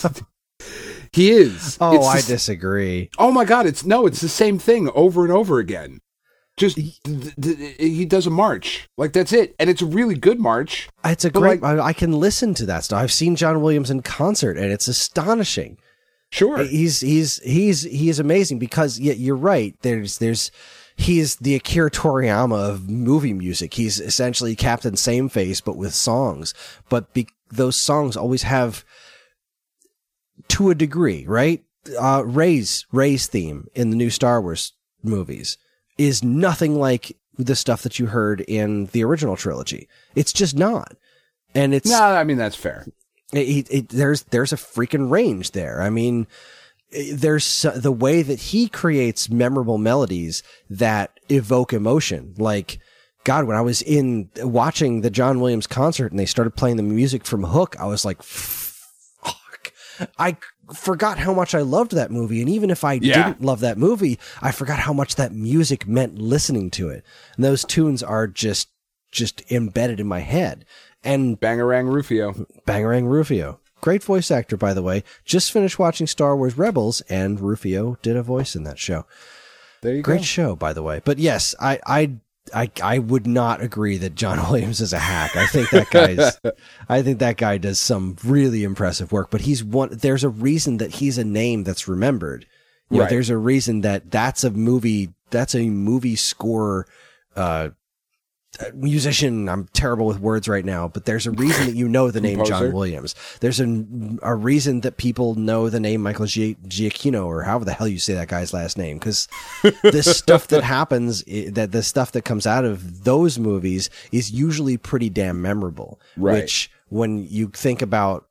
Speaker 3: is.
Speaker 1: I disagree.
Speaker 3: Oh my God, it's the same thing over and over again. just he does a march. Like, that's it. And it's a really good march.
Speaker 1: It's a great, I can listen to that stuff. I've seen John Williams in concert, and it's astonishing.
Speaker 3: Sure.
Speaker 1: He's amazing because you're right. He's the Akira Toriyama of movie music. He's essentially Captain Sameface, but with songs. But those songs always have, to a degree, right? Rey's theme in the new Star Wars movies is nothing like the stuff that you heard in the original trilogy. It's just not. And it's...
Speaker 3: No, I mean, that's fair.
Speaker 1: There's a freaking range there. I mean, there's the way that he creates memorable melodies that evoke emotion. Like, God, when I was watching the John Williams concert and they started playing the music from Hook, I was like, fuck. I forgot how much I loved that movie. And even if I didn't love that movie, I forgot how much that music meant listening to it. And those tunes are just embedded in my head. And
Speaker 3: Bangarang Rufio.
Speaker 1: Bangarang Rufio. Great voice actor, by the way. Just finished watching Star Wars Rebels, and Rufio did a voice in that show.
Speaker 3: There you go.
Speaker 1: Great show, by the way. But yes, I would not agree that John Williams is a hack. I think that guy does some really impressive work. But there's a reason that he's a name that's remembered. You know, there's a reason that's a movie score. Musician, I'm terrible with words right now, but there's a reason that you know the name John Williams. There's a reason that people know the name Michael Giacchino, or however the hell you say that guy's last name, because the stuff that happens, the stuff that comes out of those movies is usually pretty damn memorable.
Speaker 3: Right.
Speaker 1: Which, when you think about,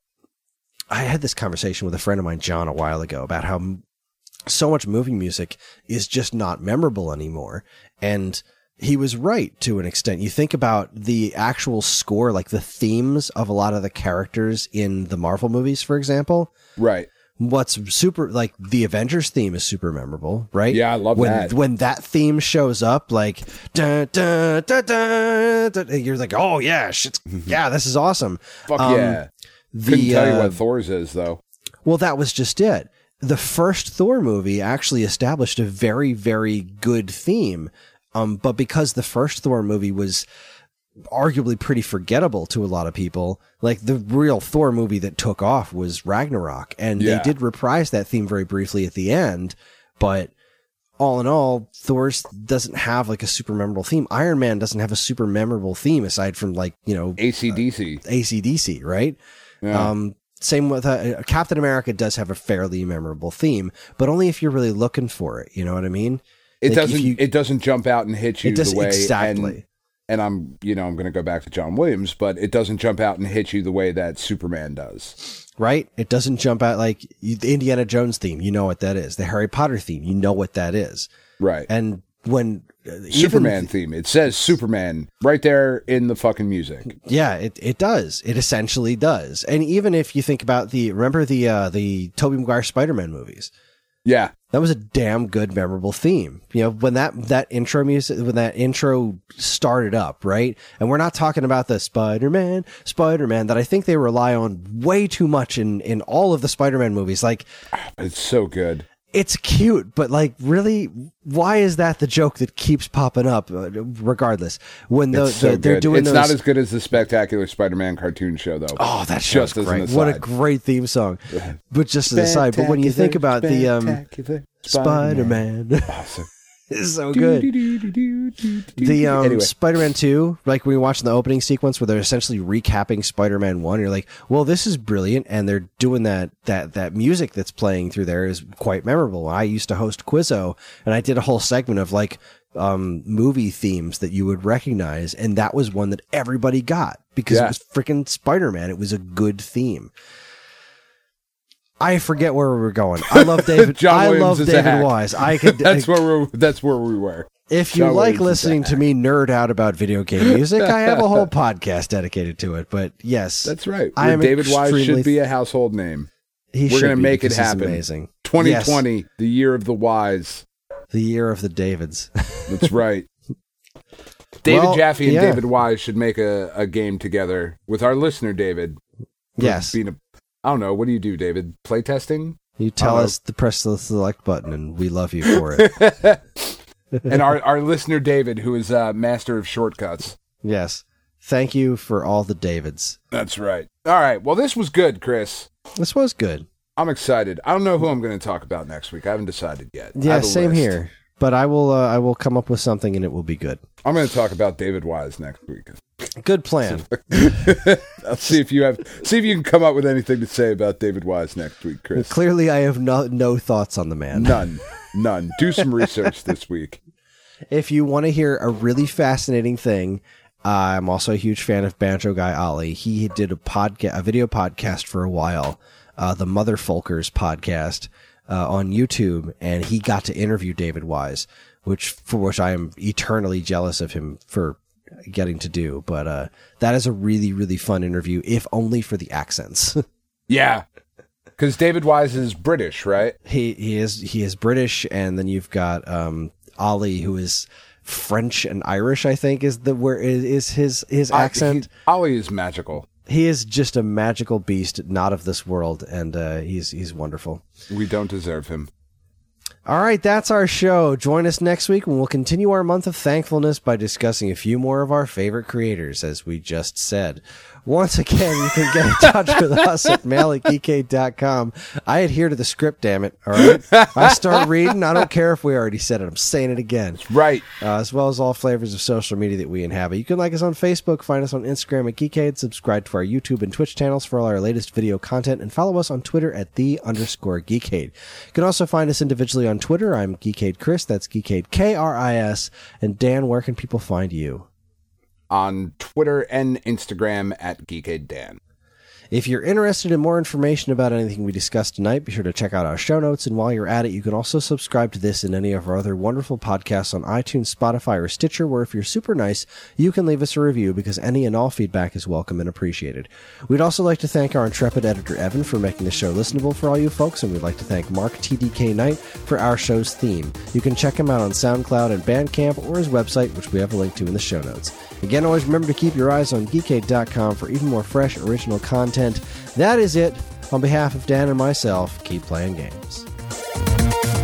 Speaker 1: I had this conversation with a friend of mine, John, a while ago, about how so much movie music is just not memorable anymore. And he was right to an extent. You think about the actual score, like the themes of a lot of the characters in the Marvel movies, for example.
Speaker 3: Right.
Speaker 1: What's super, like the Avengers theme is super memorable, right?
Speaker 3: Yeah, I love that.
Speaker 1: When that theme shows up, like, dun, dun, dun, dun, dun, you're like, oh yeah, this is awesome.
Speaker 3: Fuck yeah. Couldn't tell you what Thor's is, though.
Speaker 1: Well, that was just it. The first Thor movie actually established a very, very good theme. But because the first Thor movie was arguably pretty forgettable to a lot of people, like the real Thor movie that took off was Ragnarok. And they did reprise that theme very briefly at the end. But all in all, Thor's doesn't have like a super memorable theme. Iron Man doesn't have a super memorable theme aside from like, you know, AC/DC, right?
Speaker 3: Yeah.
Speaker 1: Same with Captain America does have a fairly memorable theme, but only if you're really looking for it. You know what I mean?
Speaker 3: It doesn't jump out and hit you the way
Speaker 1: exactly.
Speaker 3: And I'm going to go back to John Williams, but it doesn't jump out and hit you the way that Superman does.
Speaker 1: Right? It doesn't jump out like the Indiana Jones theme. You know what that is. The Harry Potter theme. You know what that is.
Speaker 3: Right.
Speaker 1: And when
Speaker 3: Superman theme, it says Superman right there in the fucking music.
Speaker 1: Yeah, it does. It essentially does. And even if you think about remember the Tobey Maguire Spider-Man movies.
Speaker 3: Yeah.
Speaker 1: That was a damn good, memorable theme. You know, when that intro music, when that intro started up, right? And we're not talking about the Spider-Man that I think they rely on way too much in all of the Spider-Man movies. Like,
Speaker 3: it's so good.
Speaker 1: It's cute, but like, really, why is that the joke that keeps popping up? Regardless, when they're doing,
Speaker 3: it's not as good as the Spectacular Spider-Man cartoon show, though.
Speaker 1: Oh, that show's great! What a great theme song. But just as an aside, but when you think about the Spider-Man,
Speaker 3: awesome.
Speaker 1: It's so good.
Speaker 3: Anyway.
Speaker 1: Spider-Man 2, like when you're watching the opening sequence where they're essentially recapping Spider-Man 1, you're like, well, this is brilliant. And they're doing that music that's playing through there is quite memorable. I used to host Quizzo, and I did a whole segment of like movie themes that you would recognize. And that was one that everybody got because it was freaking Spider-Man. It was a good theme. I forget where we were going. I love David. I love David Wise.
Speaker 3: That's where we were.
Speaker 1: If you like listening to me nerd out about video game music, I have a whole podcast dedicated to it. But yes,
Speaker 3: that's right. David Wise should be a household name. We're going to make it happen.
Speaker 1: Amazing.
Speaker 3: 2020, the year of the Wise,
Speaker 1: the year of the Davids.
Speaker 3: That's right. David Jaffe and David Wise should make a game together with our listener, David.
Speaker 1: Yes.
Speaker 3: I don't know. What do you do, David? Play testing?
Speaker 1: You tell us to press the select button, and we love you for it.
Speaker 3: And our listener, David, who is master of shortcuts.
Speaker 1: Yes. Thank you for all the Davids.
Speaker 3: That's right. All right. Well, this was good, Chris.
Speaker 1: This was good.
Speaker 3: I'm excited. I don't know who I'm going to talk about next week. I haven't decided yet.
Speaker 1: Yeah, same here. But I will come up with something and it will be good.
Speaker 3: I'm going to talk about David Wise next week.
Speaker 1: Good plan.
Speaker 3: I'll see if you can come up with anything to say about David Wise next week, Chris.
Speaker 1: Clearly, I have no thoughts on the man.
Speaker 3: None. Do some research this week.
Speaker 1: If you want to hear a really fascinating thing, I'm also a huge fan of Banjo Guy Ollie. He did a video podcast for a while, the Motherfolkers podcast on YouTube, and he got to interview David Wise, for which I am eternally jealous of him for getting to do. But that is a really, really fun interview, if only for the accents.
Speaker 3: Yeah. Because David Wise is British, right?
Speaker 1: He is British, and then you've got Ollie, who is French and Irish, I think, is his accent.
Speaker 3: Ollie is magical.
Speaker 1: He is just a magical beast, not of this world, and he's wonderful.
Speaker 3: We don't deserve him.
Speaker 1: All right, that's our show. Join us next week when we'll continue our month of thankfulness by discussing a few more of our favorite creators, as we just said. Once again, you can get in touch with us at mail@geekade.com. I adhere to the script, damn it. All right? I start reading. I don't care if we already said it. I'm saying it again.
Speaker 3: Right.
Speaker 1: As well as all flavors of social media that we inhabit. You can like us on Facebook, find us on Instagram at Geekade, subscribe to our YouTube and Twitch channels for all our latest video content, and follow us on Twitter at _Geekade. You can also find us individually on Twitter. I'm Geekade Chris. That's Geekade KRIS. And Dan, where can people find you?
Speaker 3: On Twitter and Instagram at GeekAidDan.
Speaker 1: If you're interested in more information about anything we discussed tonight, be sure to check out our show notes. And while you're at it, you can also subscribe to this and any of our other wonderful podcasts on iTunes, Spotify, or Stitcher, where if you're super nice, you can leave us a review because any and all feedback is welcome and appreciated. We'd also like to thank our intrepid editor, Evan, for making the show listenable for all you folks. And we'd like to thank Mark TDK Knight for our show's theme. You can check him out on SoundCloud and Bandcamp or his website, which we have a link to in the show notes. Again, always remember to keep your eyes on Geekade.com for even more fresh, original content. That is it. On behalf of Dan and myself, keep playing games.